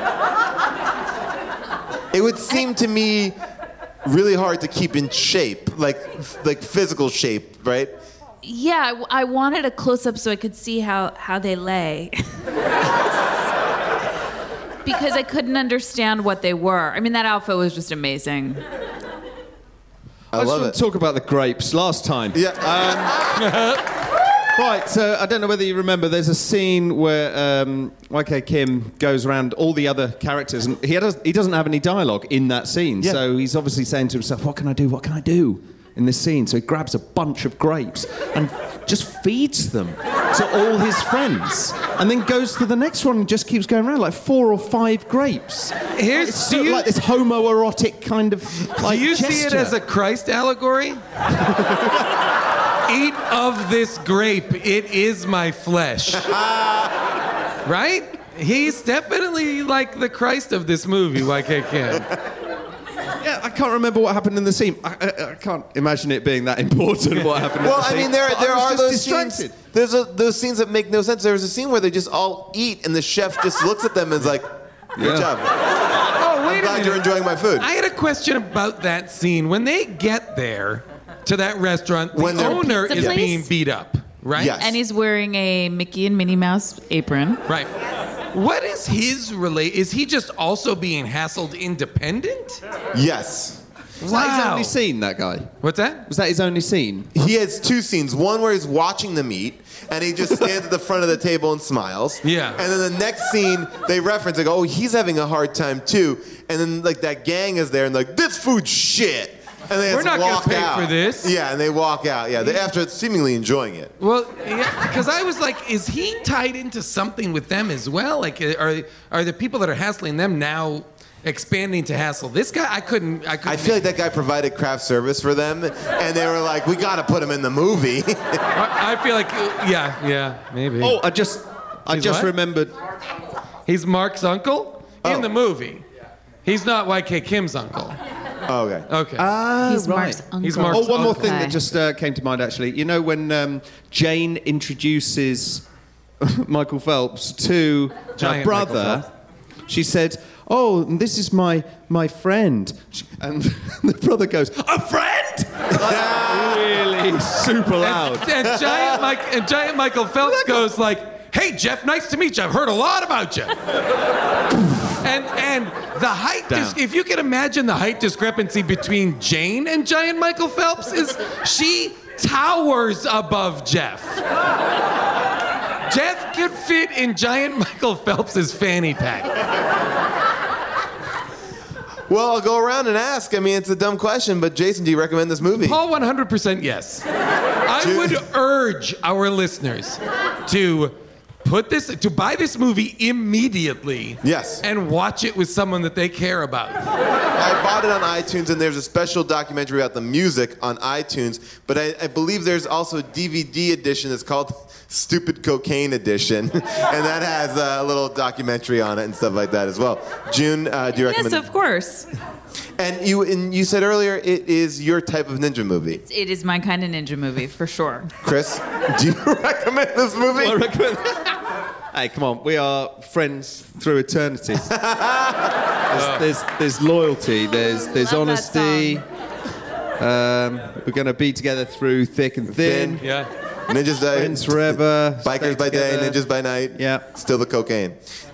It would seem to me really hard to keep in shape, like physical shape, right? Yeah, I wanted a close-up so I could see how they lay. Because I couldn't understand what they were. I mean, that outfit was just amazing. I love it. Talk about the grapes last time. Yeah. Right, so I don't know whether you remember, there's a scene where YK Kim goes around all the other characters, and he doesn't have any dialogue in that scene, so he's obviously saying to himself, what can I do in this scene? So he grabs a bunch of grapes and just feeds them to all his friends, and then goes to the next one and just keeps going around, like 4 or 5 grapes. It's sort of like this homoerotic kind of Do you see it as a Christ allegory? Eat of this grape, it is my flesh. Right? He's definitely like the Christ of this movie, YK Kim. Yeah, I can't remember what happened in the scene. I can't imagine it being that important what happened in the scene. Well, I mean, there But I was are just those distracted. scenes. There's those scenes that make no sense. There's a scene where they just all eat, and the chef just looks at them and is like, "Good job. Oh, wait I'm glad you're enjoying my food." I had a question about that scene. When they get there to that restaurant, the owner Pizza is place? being beat up, right? And he's wearing a Mickey and Minnie Mouse apron. Right. What is his Is he just also being hassled independent? Yes. Was that his only scene, that guy? What's that? Was that his only scene? He has 2 scenes. One where he's watching them eat, and he just stands at the front of the table and smiles. Yeah. And then the next scene, they reference, like, oh, he's having a hard time too. And then, that gang is there and, this food's shit. And they We're just not gonna walk pay out. for this. Yeah, and they walk out. Yeah, after seemingly enjoying it. Well, yeah, because I was like, is he tied into something with them as well? Like, are the people that are hassling them now expanding to hassle this guy? I couldn't. I feel like that guy provided craft service for them, and they were like, we got to put him in the movie. I feel like, yeah, maybe. Oh, I just what? remembered. He's Mark's uncle in the movie. He's not YK Kim's uncle. Oh, okay. Okay. He's right. Mark's uncle. He's Mark's One more uncle. thing that just came to mind, actually. You know when Jane introduces Michael Phelps to her Giant Michael brother, Phelps. she said, "Oh, and this is my friend," and the brother goes, "A friend!" Really super loud. And Giant Michael Phelps goes like, "Hey Jeff, nice to meet you. I've heard a lot about you." And the height, if you can imagine the height discrepancy between Jane and Giant Michael Phelps, is she towers above Jeff. Jeff could fit in Giant Michael Phelps's fanny pack. Well, I'll go around and ask. I mean, it's a dumb question, but Jason, do you recommend this movie? Paul, 100% yes. I would urge our listeners to to buy this movie immediately. Yes. And watch it with someone that they care about. I bought it on iTunes, and there's a special documentary about the music on iTunes, but I believe there's also a DVD edition that's called Stupid Cocaine Edition, and that has a little documentary on it and stuff like that as well. June, do you recommend? Yes, of course. And you said earlier it is your type of ninja movie. It is my kind of ninja movie, for sure. Chris, do you recommend this movie? I recommend. Hey, come on, we are friends through eternity. There's loyalty, there's honesty. We're gonna be together through thick and thin. Yeah. Ninjas Day. Friends forever. Bikers by day, ninjas by night. Yeah. Still the cocaine.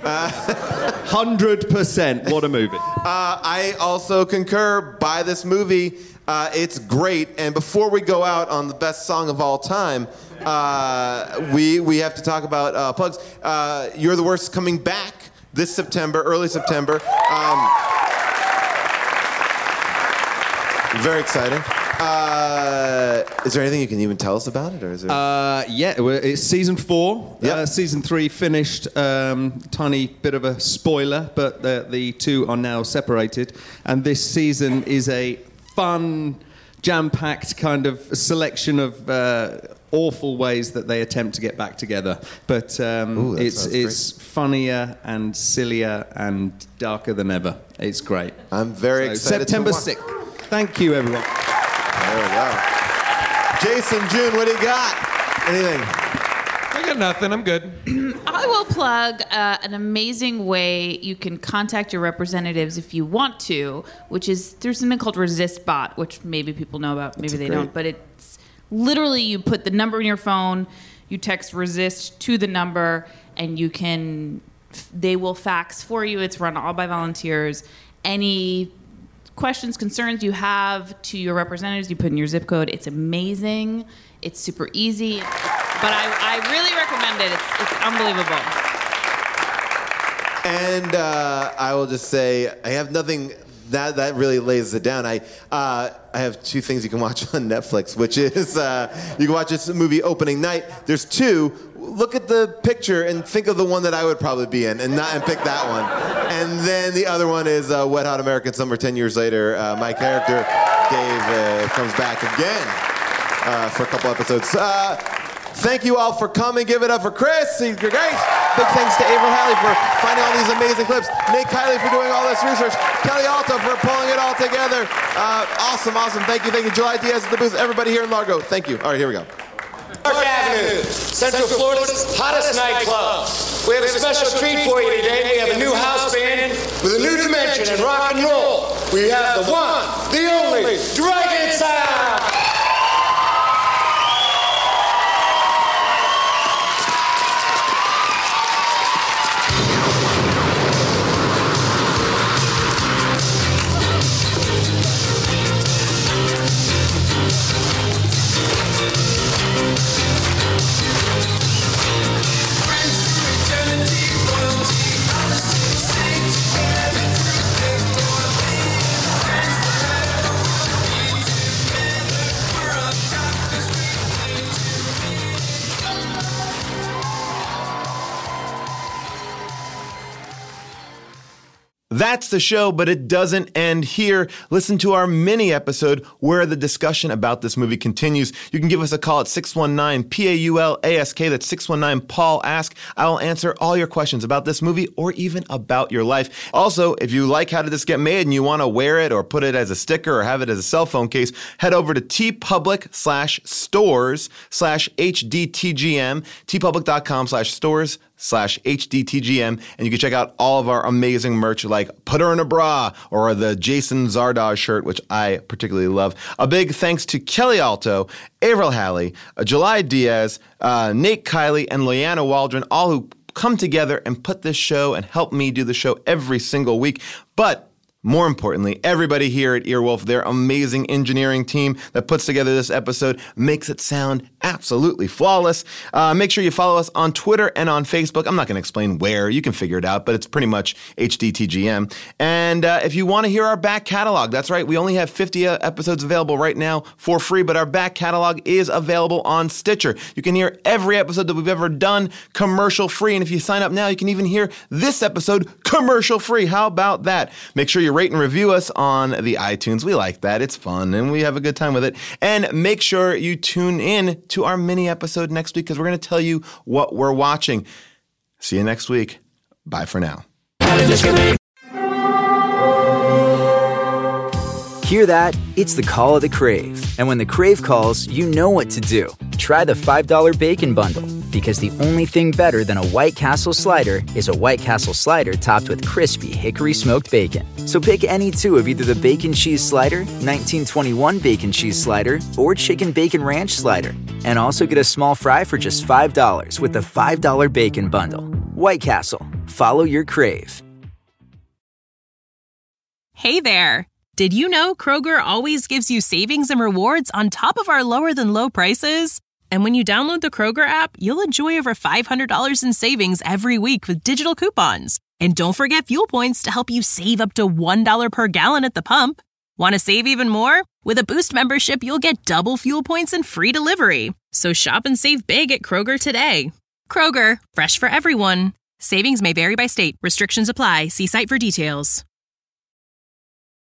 100%. What a movie. I also concur. Buy this movie. It's great. And before we go out on the best song of all time, we have to talk about plugs. You're the Worst coming back this September, early September. Very exciting. Is there anything you can even tell us about it, or is it? It's season 4. Yep. Season 3 finished. Tiny bit of a spoiler, but the two are now separated. And this season is a fun, jam-packed kind of selection of awful ways that they attempt to get back together. But it's funnier and sillier and darker than ever. It's great. I'm very excited. September to watch. 6th. Thank you, everyone. There we go. Jason, June, what do you got? Anything? I got nothing. I'm good. I will plug an amazing way you can contact your representatives if you want to, which is through something called ResistBot, which maybe people know about, maybe they don't. But it's literally you put the number in your phone, you text resist to the number, and they will fax for you. It's run all by volunteers. Any questions, concerns you have to your representatives, you put in your zip code. It's amazing. It's super easy. But I really recommend it. It's unbelievable. And I will just say, I have nothing that really lays it down. I have 2 things you can watch on Netflix, which is you can watch this movie opening night. There's 2. Look at the picture and think of the one that I would probably be in, and pick that one. And then the other one is Wet Hot American Summer. 10 years later, my character Dave comes back again for a couple episodes. Thank you all for coming. Give it up for Chris. You're great. Big thanks to Avril Halley for finding all these amazing clips. Nate Kiley for doing all this research. Kelly Alta for pulling it all together. Awesome. Thank you. July Diaz at the booth. Everybody here in Largo. Thank you. All right, here we go. Park Avenue, Central Florida's hottest nightclub. We have a special treat for you today. We have a new house band with a new dimension in rock and roll. We have the one, the only Dragon Sound. That's the show, but it doesn't end here. Listen to our mini episode where the discussion about this movie continues. You can give us a call at 619-PAUL-ASK. That's 619-PAUL-ASK. I will answer all your questions about this movie or even about your life. Also, if you like How Did This Get Made and you want to wear it or put it as a sticker or have it as a cell phone case, head over to tpublic/stores/HDTGM, tpublic.com/stores/HDTGM, and you can check out all of our amazing merch like Put Her in a Bra or the Jason Zardoz shirt, which I particularly love. A big thanks to Kelly Alto, Avril Halley, July Diaz, Nate Kiley, and Leanna Waldron, all who come together and put this show and help me do the show every single week. But more importantly, everybody here at Earwolf, their amazing engineering team that puts together this episode, makes it sound absolutely flawless. Make sure you follow us on Twitter and on Facebook. I'm not going to explain where. You can figure it out, but it's pretty much HDTGM. And if you want to hear our back catalog, that's right, we only have 50 episodes available right now for free, but our back catalog is available on Stitcher. You can hear every episode that we've ever done commercial free, and if you sign up now, you can even hear this episode commercial free. How about that? Make sure you rate and review us on the iTunes. We like that. It's fun, and we have a good time with it. And make sure you tune in to our mini episode next week, because we're going to tell you what we're watching. See you next week. Bye for now. Hear that? It's the call of the Crave. And when the Crave calls, you know what to do. Try the $5 Bacon Bundle, because the only thing better than a White Castle slider is a White Castle slider topped with crispy hickory smoked bacon. So pick any two of either the Bacon Cheese Slider, 1921 Bacon Cheese Slider, or Chicken Bacon Ranch Slider. And also get a small fry for just $5 with the $5 Bacon Bundle. White Castle. Follow your Crave. Hey there. Did you know Kroger always gives you savings and rewards on top of our lower than low prices? And when you download the Kroger app, you'll enjoy over $500 in savings every week with digital coupons. And don't forget fuel points to help you save up to $1 per gallon at the pump. Want to save even more? With a Boost membership, you'll get double fuel points and free delivery. So shop and save big at Kroger today. Kroger, fresh for everyone. Savings may vary by state. Restrictions apply. See site for details.